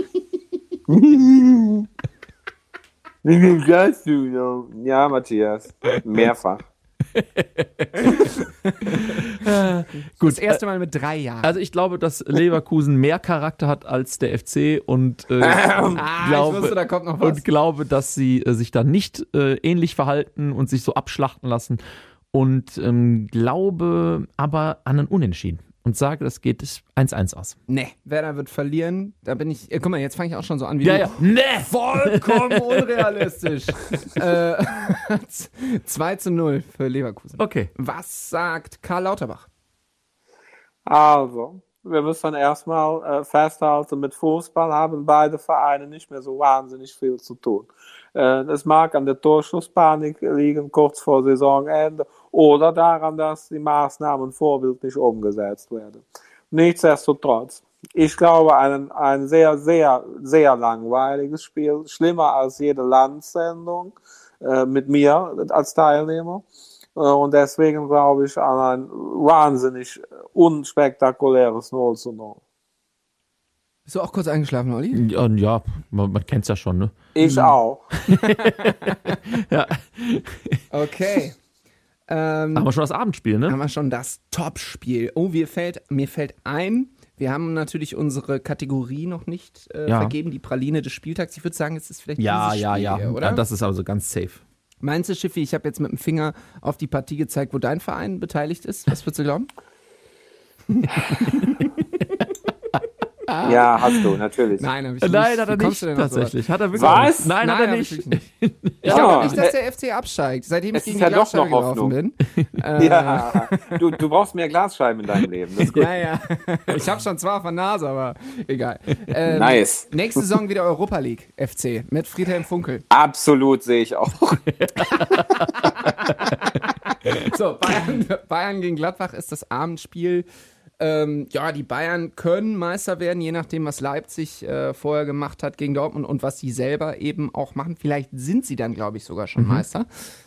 Wie viel sagst du noch? Ja, Matthias. Mehrfach. Gut, Das erste Mal mit drei Jahren. also ich glaube, dass Leverkusen mehr Charakter hat als der F C und äh, ah, glaube, ich wusste, da kommt noch was. und glaube, dass sie äh, sich dann nicht äh, ähnlich verhalten und sich so abschlachten lassen und ähm, glaube aber an einen Unentschieden und sage, das geht eins eins aus. Nee, Werder wird verlieren. Da bin ich. Äh, guck mal, jetzt fange ich auch schon so an wie Ja, du. ja. Nee! Vollkommen unrealistisch. äh, zwei zu null für Leverkusen. Okay. Was sagt Karl Lauterbach? Also, wir müssen erstmal äh, festhalten, mit Fußball haben beide Vereine nicht mehr so wahnsinnig viel zu tun. Äh, es mag an der Torschusspanik liegen, kurz vor Saisonende, oder daran, dass die Maßnahmen vorbildlich umgesetzt werden. Nichtsdestotrotz, ich glaube, ein, ein sehr, sehr, sehr langweiliges Spiel, schlimmer als jede Landsendung äh, mit mir als Teilnehmer. Und deswegen glaube ich an ein wahnsinnig unspektakuläres null zu null. Bist du auch kurz eingeschlafen, Olli? Ja, ja man, man kennt es ja schon, ne? Ich mhm. auch. Ja. Okay. Ähm, haben wir schon das Abendspiel, ne? Haben wir schon das Topspiel. Oh, mir fällt, mir fällt ein, wir haben natürlich unsere Kategorie noch nicht äh, ja. vergeben, die Praline des Spieltags. Ich würde sagen, es ist vielleicht ja, dieses ja, Spiel ja, hier, oder? Ja, das ist also ganz safe. Meinst du, Schiffi, ich habe jetzt mit dem Finger auf die Partie gezeigt, wo dein Verein beteiligt ist? Was würdest du glauben? Ja, hast du, natürlich. Nein, hab ich nicht. Nein, hat er Wie kommst nicht, du denn auf tatsächlich. sowas? Hat er wirklich Was? Nein, Nein, hat er hab nicht. ich wirklich nicht. Ich Ja, glaube nicht, dass äh, der F C absteigt, seitdem ich es gegen ist die ja doch Glasscheibe noch gelaufen Hoffnung. bin. Äh, Ja, du, du brauchst mehr Glasscheiben in deinem Leben. Das ist gut. Naja, ich habe schon zwar auf der Nase, aber egal. Ähm, Nice. Nächste Saison wieder Europa League F C mit Friedhelm Funkel. Absolut, sehe ich auch. So, Bayern, Bayern gegen Gladbach ist das Abendspiel. Ähm, ja, die Bayern können Meister werden, je nachdem, was Leipzig äh, vorher gemacht hat gegen Dortmund und was sie selber eben auch machen. Vielleicht sind sie dann, glaube ich, sogar schon Mhm. Meister.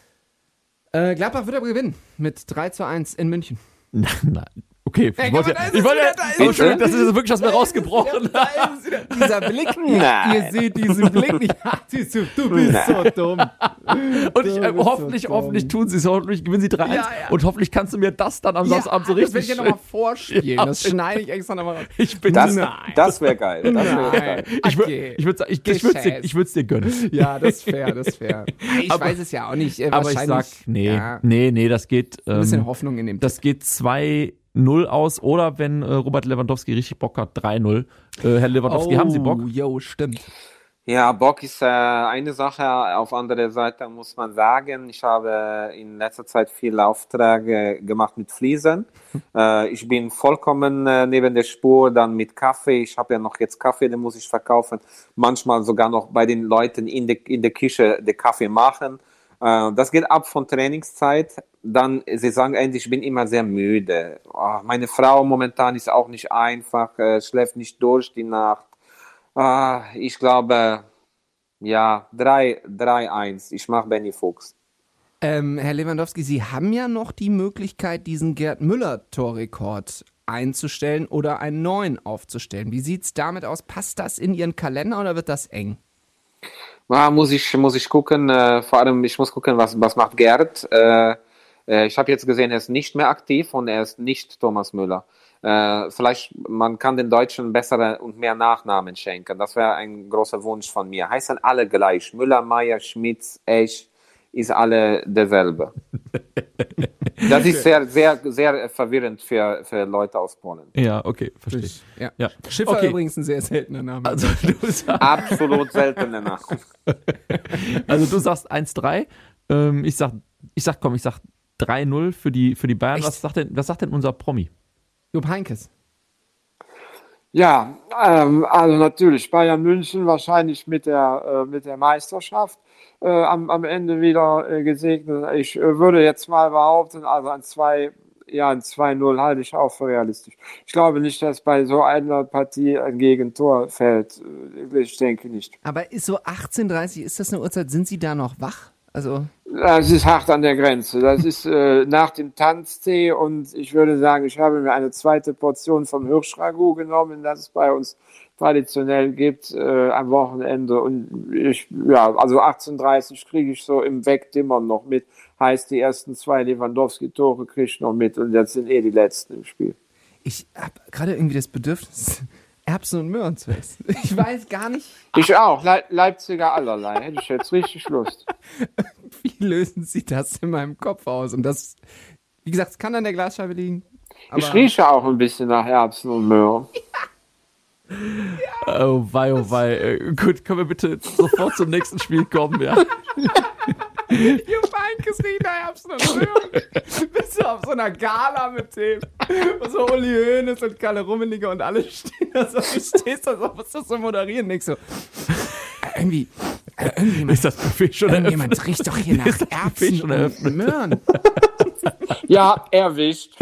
Äh, Gladbach wird aber gewinnen mit drei zu eins in München. Nein, nein. Okay, Ey, ich wollte, guck mal, da ist ich es wollte, wieder, da ist ich es wollte, wieder. das ist wirklich aus mir rausgebrochen. Da ist es wieder. Dieser Blick, Nein. ihr seht diesen Blick nicht. Ach, siehst du, du bist so dumm. Und ich, Du äh, bist hoffentlich, so hoffentlich dumm. tun sie es, hoffentlich gewinnen sie drei eins Ja, ja. und hoffentlich kannst du mir das dann am Samstagabend so das richtig will ich ja nochmal vorspielen. Ja. Das schneide ich extra nochmal raus. Ich bin Das, Nein. das wäre geil. Das wär geil. Ich würde Okay. ich würd, sagen, ich, ich würd's dir, Geschätzt. ich würd's dir gönnen. Ja, das ist fair, das ist fair. Ich Aber- weiß es ja auch nicht. Äh, Aber ich wahrscheinlich, sag, nee, ja, nee, nee, das geht, ein bisschen ähm, Hoffnung in dem das geht zwei null aus oder wenn äh, Robert Lewandowski richtig Bock hat, drei null. Äh, Herr Lewandowski, haben Sie Bock? Oh, jo, stimmt. Ja, Bock ist äh, eine Sache. Auf andere Seite muss man sagen, ich habe in letzter Zeit viele Aufträge gemacht mit Fliesen. äh, ich bin vollkommen äh, neben der Spur, dann mit Kaffee. Ich habe ja noch jetzt Kaffee, den muss ich verkaufen. Manchmal sogar noch bei den Leuten in der in der Küche den Kaffee machen. Äh, das geht ab von Trainingszeit. Dann, sie sagen endlich, ich bin immer sehr müde. Oh, meine Frau momentan ist auch nicht einfach, äh, schläft nicht durch die Nacht. Ah, ich glaube, ja, drei eins. Ich mache Benny Fuchs. Ähm, Herr Lewandowski, Sie haben ja noch die Möglichkeit, diesen Gerd Müller-Torrekord einzustellen oder einen neuen aufzustellen. Wie sieht's damit aus? Passt das in Ihren Kalender oder wird das eng? Ah, muss ich, muss ich gucken, äh, vor allem, ich muss gucken, was, was macht Gerd. Äh, äh, ich habe jetzt gesehen, er ist nicht mehr aktiv und er ist nicht Thomas Müller. Äh, vielleicht, man kann den Deutschen bessere und mehr Nachnamen schenken. Das wäre ein großer Wunsch von mir. Heißen alle gleich. Müller, Meier, Schmitz, Esch, ist alle derselbe. Das ist sehr, sehr, sehr verwirrend für, für Leute aus Polen. Ja, okay, verstehe ich. Ja. Ja. Schiffer Okay. übrigens ein sehr seltener Name. Also du, sagst, Absolut seltene Nacht. also du sagst eins drei. Ähm, ich sag, ich sag, komm, ich sag drei null für die, für die Bayern. Echt? Was sagt denn, was sagt denn unser Promi? Jupp Heynckes. Ja, ähm, also natürlich Bayern München wahrscheinlich mit der, äh, mit der Meisterschaft äh, am, am Ende wieder äh, gesegnet. Ich äh, würde jetzt mal behaupten, also ein zwei, ja, ein zwei null halte ich auch für realistisch. Ich glaube nicht, dass bei so einer Partie ein Gegentor fällt. Ich denke nicht. Aber ist so achtzehn Uhr dreißig, ist das eine Uhrzeit? Sind Sie da noch wach? Also, Das ist hart an der Grenze. Das ist äh, nach dem Tanztee und ich würde sagen, ich habe mir eine zweite Portion vom Hirschragout genommen, das es bei uns traditionell gibt äh, am Wochenende. Und ich, ja, also achtzehn Uhr dreißig kriege ich so im Wegdimmern noch mit. Heißt, die ersten zwei Lewandowski-Tore kriege ich noch mit und jetzt sind eh die letzten im Spiel. ich habe gerade irgendwie das Bedürfnis, Erbsen und Möhren zu essen. Ich weiß gar nicht, Ich auch, Le Leipziger allerlei. Hätte ich jetzt richtig Lust. wie lösen Sie das in meinem Kopf aus? Und das, wie gesagt, es kann an der Glasscheibe liegen. Aber Ich rieche auch ein bisschen nach Erbsen und Möhren. Oh wei, oh wei. Äh, Gut, können wir bitte sofort zum nächsten Spiel kommen, ja? Jupp Heynckes, Rita Erbsen und Möhren. Bist du auf so einer Gala mit dem, wo so Uli Hoeneß und Kalle Rummenigge und alle stehen da so, du stehst da so, was ist das so moderieren? Nix so, äh, irgendwie, äh, irgendjemand, Ist das Buffet schon irgendjemand eröffnet? riecht doch hier nach Ist das Buffet Erbsen schon und eröffnet? Möhren. Ja, erwischt.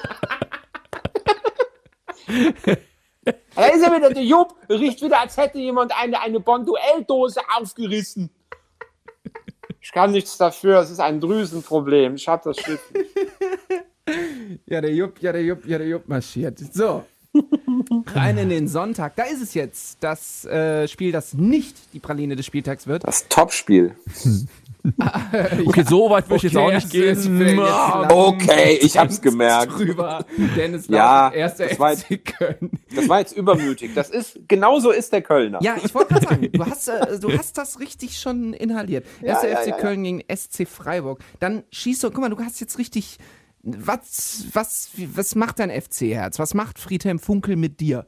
Da ist er wieder, der Jupp riecht wieder, als hätte jemand eine, eine Bonduell-Dose aufgerissen. Ich kann nichts dafür, es ist ein Drüsenproblem. Ich hab das Schiff nicht. Ja, der Jupp, ja, der Jupp, ja, der Jupp marschiert. So. Rein in den Sonntag. Da ist es jetzt. Das äh, Spiel, das nicht die Praline des Spieltags wird. Das Topspiel. Okay, so weit würde ich jetzt auch Okay, nicht es gehen. wird jetzt Ah, lang. Okay, ich hab's gemerkt. Drüber. Dennis Ja, Lauf, erster das war F C Köln. Das war jetzt übermütig. Das ist, genauso ist der Kölner. Ja, ich wollte gerade sagen, du hast, äh, du hast das richtig schon inhaliert. Erster ja, F C ja, ja. Köln gegen S C Freiburg. Dann schießt du, guck mal, du hast jetzt richtig, was, was, wie- was macht dein F C-Herz? Was macht Friedhelm Funkel mit dir?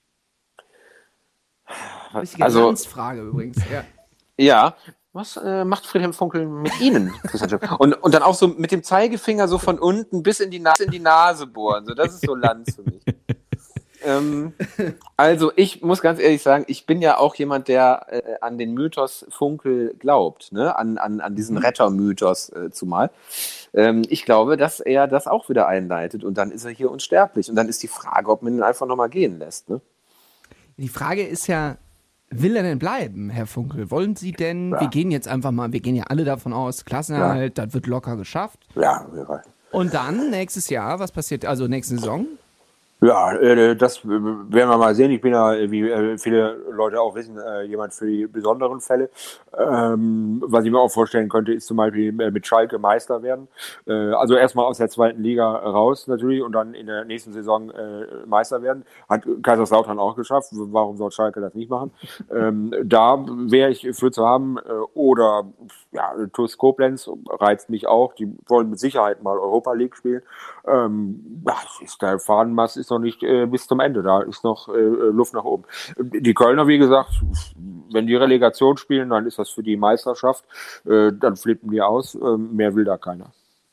Richtige Also- Landsfrage übrigens. Ja. Ja. Was äh, macht Friedhelm Funkel mit Ihnen, Christian Schiff? Und, und dann auch so mit dem Zeigefinger so von unten bis in die Nase, in die Nase bohren. So, das ist so Lanz für mich. ähm, also ich muss ganz ehrlich sagen, ich bin ja auch jemand, der äh, an den Mythos Funkel glaubt, ne? an, an, an diesen Rettermythos äh, zumal. Ähm, ich glaube, dass er das auch wieder einleitet und dann ist er hier unsterblich. Und dann ist die Frage, ob man ihn einfach nochmal gehen lässt. Ne? Die Frage ist ja, will er denn bleiben, Herr Funkel? Wollen Sie denn, wir gehen jetzt einfach mal, wir gehen ja alle davon aus, Klassenerhalt, das wird locker geschafft. Ja, ja. Und dann nächstes Jahr, was passiert, also nächste Saison? Ja, äh, das äh, werden wir mal sehen. Ich bin ja, wie äh, viele Leute auch wissen, äh, jemand für die besonderen Fälle. Ähm, was ich mir auch vorstellen könnte, ist zum Beispiel äh, mit Schalke Meister werden. Äh, also erstmal aus der zweiten Liga raus natürlich und dann in der nächsten Saison äh, Meister werden. Hat Kaiserslautern auch geschafft. Warum soll Schalke das nicht machen? Ähm, da wäre ich für zu haben. Äh, oder ja, T U S Koblenz reizt mich auch. Die wollen mit Sicherheit mal Europa League spielen. Ähm, ja, ist der Fahnenmast ist noch nicht äh, bis zum Ende. Da ist noch äh, Luft nach oben. Die Kölner, wie gesagt, wenn die Relegation spielen, dann ist das für die Meisterschaft. Äh, dann flippen die aus. Äh, mehr will da keiner.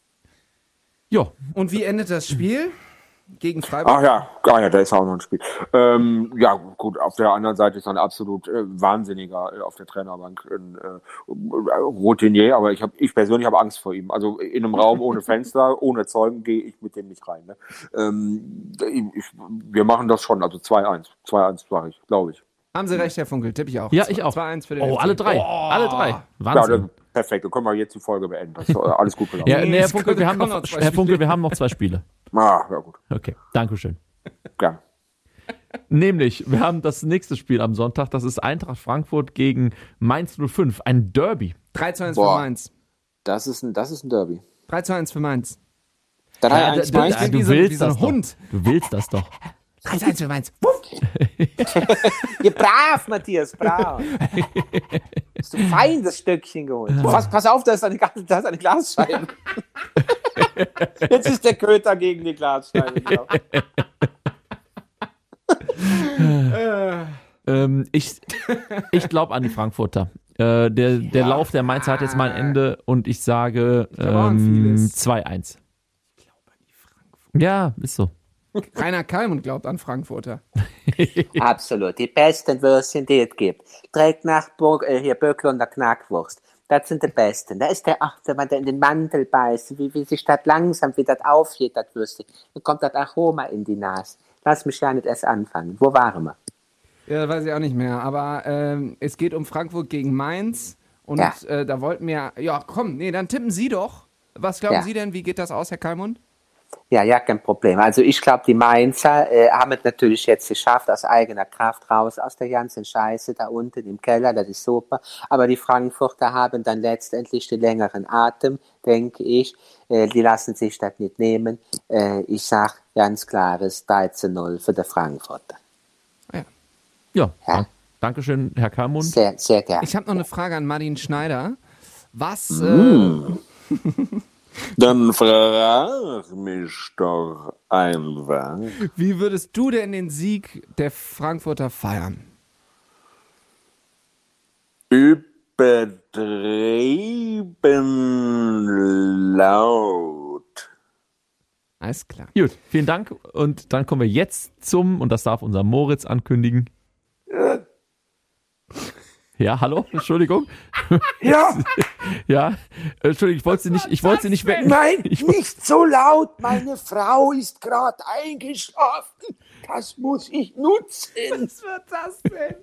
Ja, Und wie endet das Spiel? Gegen Freiburg? Ach ja, ah ja, da ist auch noch ein Spiel. Ähm, ja, gut, auf der anderen Seite ist ein absolut äh, wahnsinniger äh, auf der Trainerbank, ein äh, Routinier, aber ich, hab, ich persönlich habe Angst vor ihm. Also in einem Raum ohne Fenster, ohne Zeugen gehe ich mit dem nicht rein. Ne? Ähm, ich, wir machen das schon, also zwei eins. zwei eins sage ich, glaube ich. Haben Sie recht, Herr Funkel, tippe ich auch. Ja, ich auch. zwei eins für den Oh, F C. alle drei. Oh. Alle drei. Ja, Wahnsinn. dann, perfekt, dann können wir jetzt die Folge beenden. Das ist äh, alles gut gelaufen. Ja, Nee, nee, Herr es Funkel, wir haben kommen noch, noch zwei Herr Funkel, Spiele. wir haben noch zwei Spiele. Ah, ja gut, Okay, Dankeschön. gerne. Nämlich, wir haben das nächste Spiel am Sonntag, das ist Eintracht Frankfurt gegen Mainz null fünf, ein Derby. drei zu eins für Boah. Mainz. Das ist ein, das ist ein Derby. drei zu eins für Mainz. drei Ja, eins d- d- Mainz. bin du wie so- wie willst so ein das doch. Hund. Du willst das doch. drei zu eins für Mainz. Wuff. Ja, brav, Matthias, brav. Hast du fein das Stöckchen geholt. Pass, pass auf, da ist eine, Gas- da ist eine Glasscheibe. Jetzt ist der Köter gegen die Glasscheibe. Genau. Ähm, ich ich glaube an die Frankfurter. Äh, der der Lauf der Mainzer hat jetzt mal ein Ende und ich sage glaube auch an ähm, vieles. zwei eins. Ja, ist so. Rainer Kallmund glaubt an Frankfurter. Absolut, die besten Würstchen, die es gibt. Direkt nach Burg, äh, hier Böckl und der Knackwurst. Das sind die besten. Da ist der, ach, wenn man da in den Mantel beißt, wie, wie sich das langsam, wie das aufgeht, das Würstchen. Dann kommt das Aroma in die Nase. Lass mich ja nicht erst anfangen. Wo waren wir? Ja, weiß ich auch nicht mehr. Aber ähm, es geht um Frankfurt gegen Mainz. Und Ja. äh, da wollten wir, ja komm, nee, dann tippen Sie doch. Was glauben Ja. Sie denn, wie geht das aus, Herr Kallmund? Ja, ja, kein Problem. Also ich glaube, die Mainzer äh, haben es natürlich jetzt geschafft, aus eigener Kraft raus, aus der ganzen Scheiße da unten im Keller, das ist super. Aber die Frankfurter haben dann letztendlich den längeren Atem, denke ich. Äh, die lassen sich das nicht nehmen. Äh, ich sage ganz klares drei zu null für die Frankfurter. Ja, Ja. dank- Dankeschön, Herr Kalmund. Sehr, sehr gerne. Ich habe noch eine Frage an Martin Schneider. Was, Mm. Dann frag mich doch einfach. äh, wie würdest du denn den Sieg der Frankfurter feiern? Über übertrieben laut. Alles klar. Gut, vielen Dank. Und dann kommen wir jetzt zum, und das darf unser Moritz ankündigen. Ja, hallo, Entschuldigung. Ja, Ja, Entschuldigung, ich wollte sie nicht, ich wollte sie nicht wecken. nein, Ich, nicht so laut. Meine Frau ist gerade eingeschlafen. Das muss ich nutzen. Was wird das denn?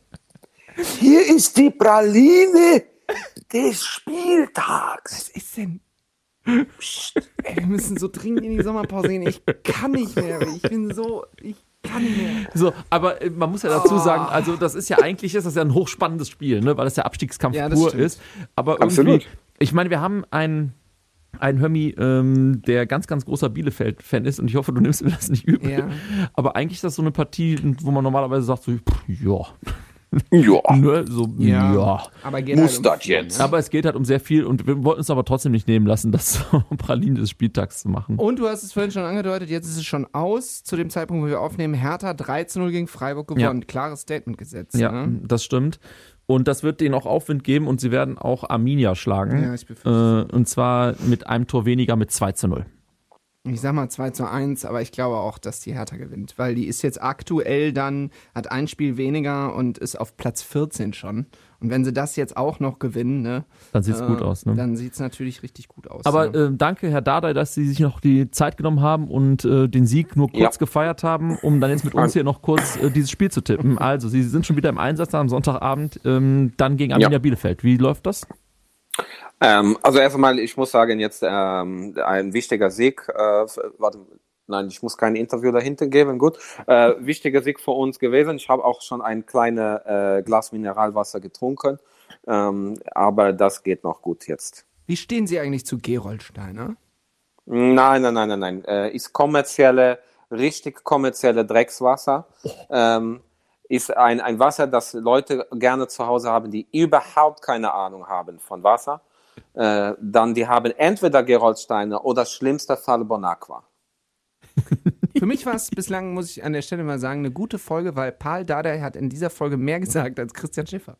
Hier ist die Praline des Spieltags. Was ist denn? Psst. Ey, wir müssen so dringend in die Sommerpause gehen. Ich kann nicht mehr. Ich bin so, ich kann nicht mehr. so, aber äh, man muss ja dazu sagen, also das ist ja eigentlich ist das ja ein hochspannendes Spiel, ne, weil das ja Abstiegskampf Ja, das pur stimmt. ist. Aber Absolut. irgendwie, ich meine, wir haben einen einen Hörmi, ähm, der ganz, ganz großer Bielefeld-Fan ist und ich hoffe, du nimmst mir das nicht übel. Ja. Aber eigentlich ist das so eine Partie, wo man normalerweise sagt so, pff, ja, Ja, ne, so, ja. Ja. Aber geht muss halt um- das jetzt. Aber es geht halt um sehr viel und wir wollten es aber trotzdem nicht nehmen lassen, das Pralinen des Spieltags zu machen. Und du hast es vorhin schon angedeutet, jetzt ist es schon aus. Zu dem Zeitpunkt, wo wir aufnehmen, Hertha drei zu null gegen Freiburg gewonnen. Ja. Klares Statement gesetzt. Ja, Ne? das stimmt. Und das wird denen auch Aufwind geben und sie werden auch Arminia schlagen. Ja, ich befürchte. äh, und zwar mit einem Tor weniger mit zwei zu null. Ich sag mal zwei zu eins, aber ich glaube auch, dass die Hertha gewinnt, weil die ist jetzt aktuell dann, hat ein Spiel weniger und ist auf Platz vierzehn schon. Und wenn sie das jetzt auch noch gewinnen, ne, Dann sieht's gut aus, ne? Dann sieht's natürlich richtig gut aus. Aber ne? äh, danke, Herr Dardai, dass Sie sich noch die Zeit genommen haben und äh, den Sieg nur kurz Ja. gefeiert haben, um dann jetzt mit uns hier noch kurz äh, dieses Spiel zu tippen. Also, Sie sind schon wieder im Einsatz am Sonntagabend, ähm, dann gegen Arminia Ja. Bielefeld. Wie läuft das? Ähm, also erst einmal, ich muss sagen, jetzt ähm, ein wichtiger Sieg. Äh, f- warte, nein, ich muss kein Interview dahinter geben. Gut, äh, wichtiger Sieg für uns gewesen. Ich habe auch schon ein kleines äh, Glas Mineralwasser getrunken, ähm, aber das geht noch gut jetzt. Wie stehen Sie eigentlich zu Gerolsteiner? Nein, nein, nein, nein, nein. Äh, ist kommerzielle, richtig kommerzielle Dreckswasser. Ähm, ist ein, ein Wasser, das Leute gerne zu Hause haben, die überhaupt keine Ahnung haben von Wasser. Äh, dann die haben entweder Gerolsteiner oder schlimmster Fall Bonaqua. Für mich war es bislang, muss ich an der Stelle mal sagen, eine gute Folge, weil Paul Dardai hat in dieser Folge mehr gesagt als Christian Schiffer.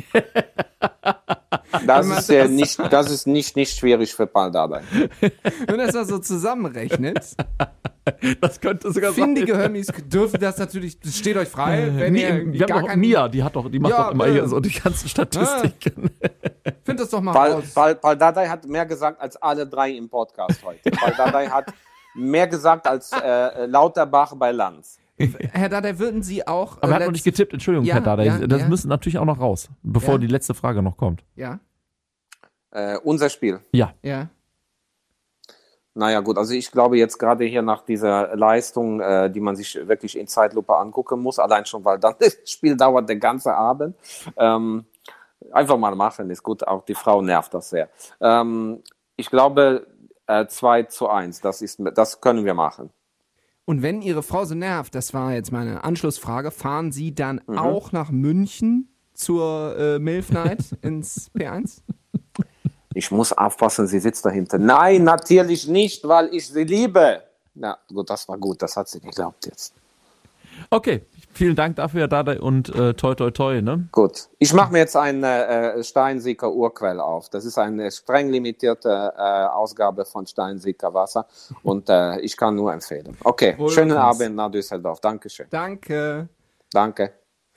Das man ist, äh, das- nicht, das ist nicht, nicht schwierig für Paul Dardai. Wenn das mal so zusammenrechnet, Das könnte sogar findige Hörmis dürfen das natürlich, das steht euch frei, wenn Nee, ihr wir haben gar doch keinen, Mia, die hat doch, die macht Ja, doch immer äh, hier so die ganzen Statistiken. find das doch mal Paul, raus. Paul, Paul Dardai hat mehr gesagt als alle drei im Podcast heute. Paul Dardai hat mehr gesagt als äh, Lauterbach bei Lanz. Herr Dardai, würden Sie auch... Aber er hat äh, noch nicht letzt- getippt, Entschuldigung, Ja, Herr Dardai. ja, das ja. müssen natürlich auch noch raus, bevor Ja. die letzte Frage noch kommt. Ja, Äh, unser Spiel. Ja, ja. Naja gut, also ich glaube jetzt gerade hier nach dieser Leistung, äh, die man sich wirklich in Zeitlupe angucken muss, allein schon, weil dann das Spiel dauert den ganzen Abend. Ähm, einfach mal machen, ist gut, auch die Frau nervt das sehr. Ähm, ich glaube äh, zwei zu eins, das, ist, das können wir machen. Und wenn Ihre Frau so nervt, das war jetzt meine Anschlussfrage, fahren Sie dann Mhm. auch nach München zur äh, Milf Night ins P eins? Ich muss aufpassen, sie sitzt dahinter. Nein, natürlich nicht, weil ich sie liebe. Na gut, das war gut, das hat sie geglaubt jetzt. okay. Vielen Dank dafür, Herr Dardai, und äh, toi, toi, toi, ne? Gut, ich mache mir jetzt eine äh, Steinsieker Urquell auf. Das ist eine streng limitierte äh, Ausgabe von Steinsieker Wasser und äh, ich kann nur empfehlen. Okay, Wohl schönen bekommst. Abend nach Düsseldorf. Dankeschön. Danke. Danke.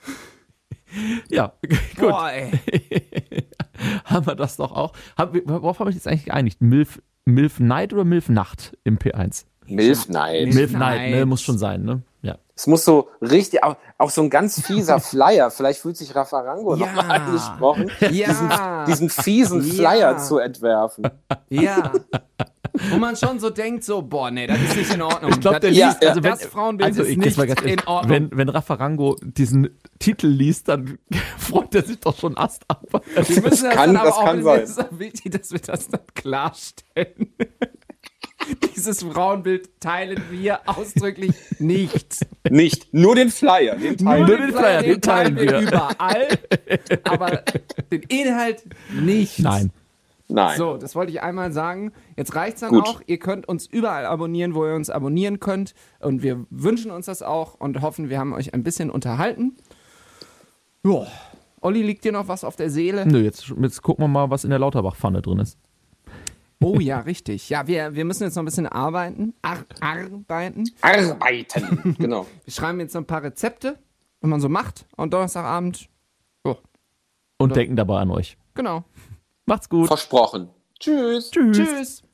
Ja, gut. Boah, ey. Haben wir das doch auch. Haben wir, worauf haben wir uns jetzt eigentlich geeinigt? Milf, Milf Night oder Milf Nacht im P eins? Milf, nein. Milf- Milf Night, ne? Night. Muss schon sein, ne? Ja. Es muss so richtig, auch, auch so ein ganz fieser Flyer. Vielleicht fühlt sich Raffarango Ja. nochmal angesprochen, Ja. diesen fiesen Ja. Flyer zu entwerfen. Ja. Wo man schon so denkt, so, boah, nee, das ist nicht in Ordnung. Ich glaube, der das, liest, ja, also wenn, das Frauenbild also ist ich, nicht jetzt mal ganz ehrlich, in Ordnung. wenn, wenn Raffarango diesen Titel liest, dann freut er sich doch schon Ast ab. Wir müssen das, kann- dann aber das auch, kann es sein. ist auch wichtig, dass wir das dann klarstellen. Dieses Frauenbild teilen wir ausdrücklich nicht. Nicht, nur den Flyer. Den teilen Nur den Flyer, den teilen wir. überall, aber den Inhalt nicht. Nein. Nein. So, das wollte ich einmal sagen. Jetzt reicht's dann Gut. auch. Ihr könnt uns überall abonnieren, wo ihr uns abonnieren könnt. Und wir wünschen uns das auch und hoffen, wir haben euch ein bisschen unterhalten. Ja. Olli, liegt dir noch was auf der Seele? Nö, jetzt, jetzt gucken wir mal, was in der Lauterbach-Pfanne drin ist. Oh ja, richtig. Ja, wir, wir müssen jetzt noch ein bisschen arbeiten. Ar arbeiten. Arbeiten, genau. Wir schreiben jetzt noch ein paar Rezepte, was man so macht. Und Donnerstagabend, oh, Und denken dabei an euch. genau. Macht's gut. Versprochen. Tschüss. Tschüss. Tschüss.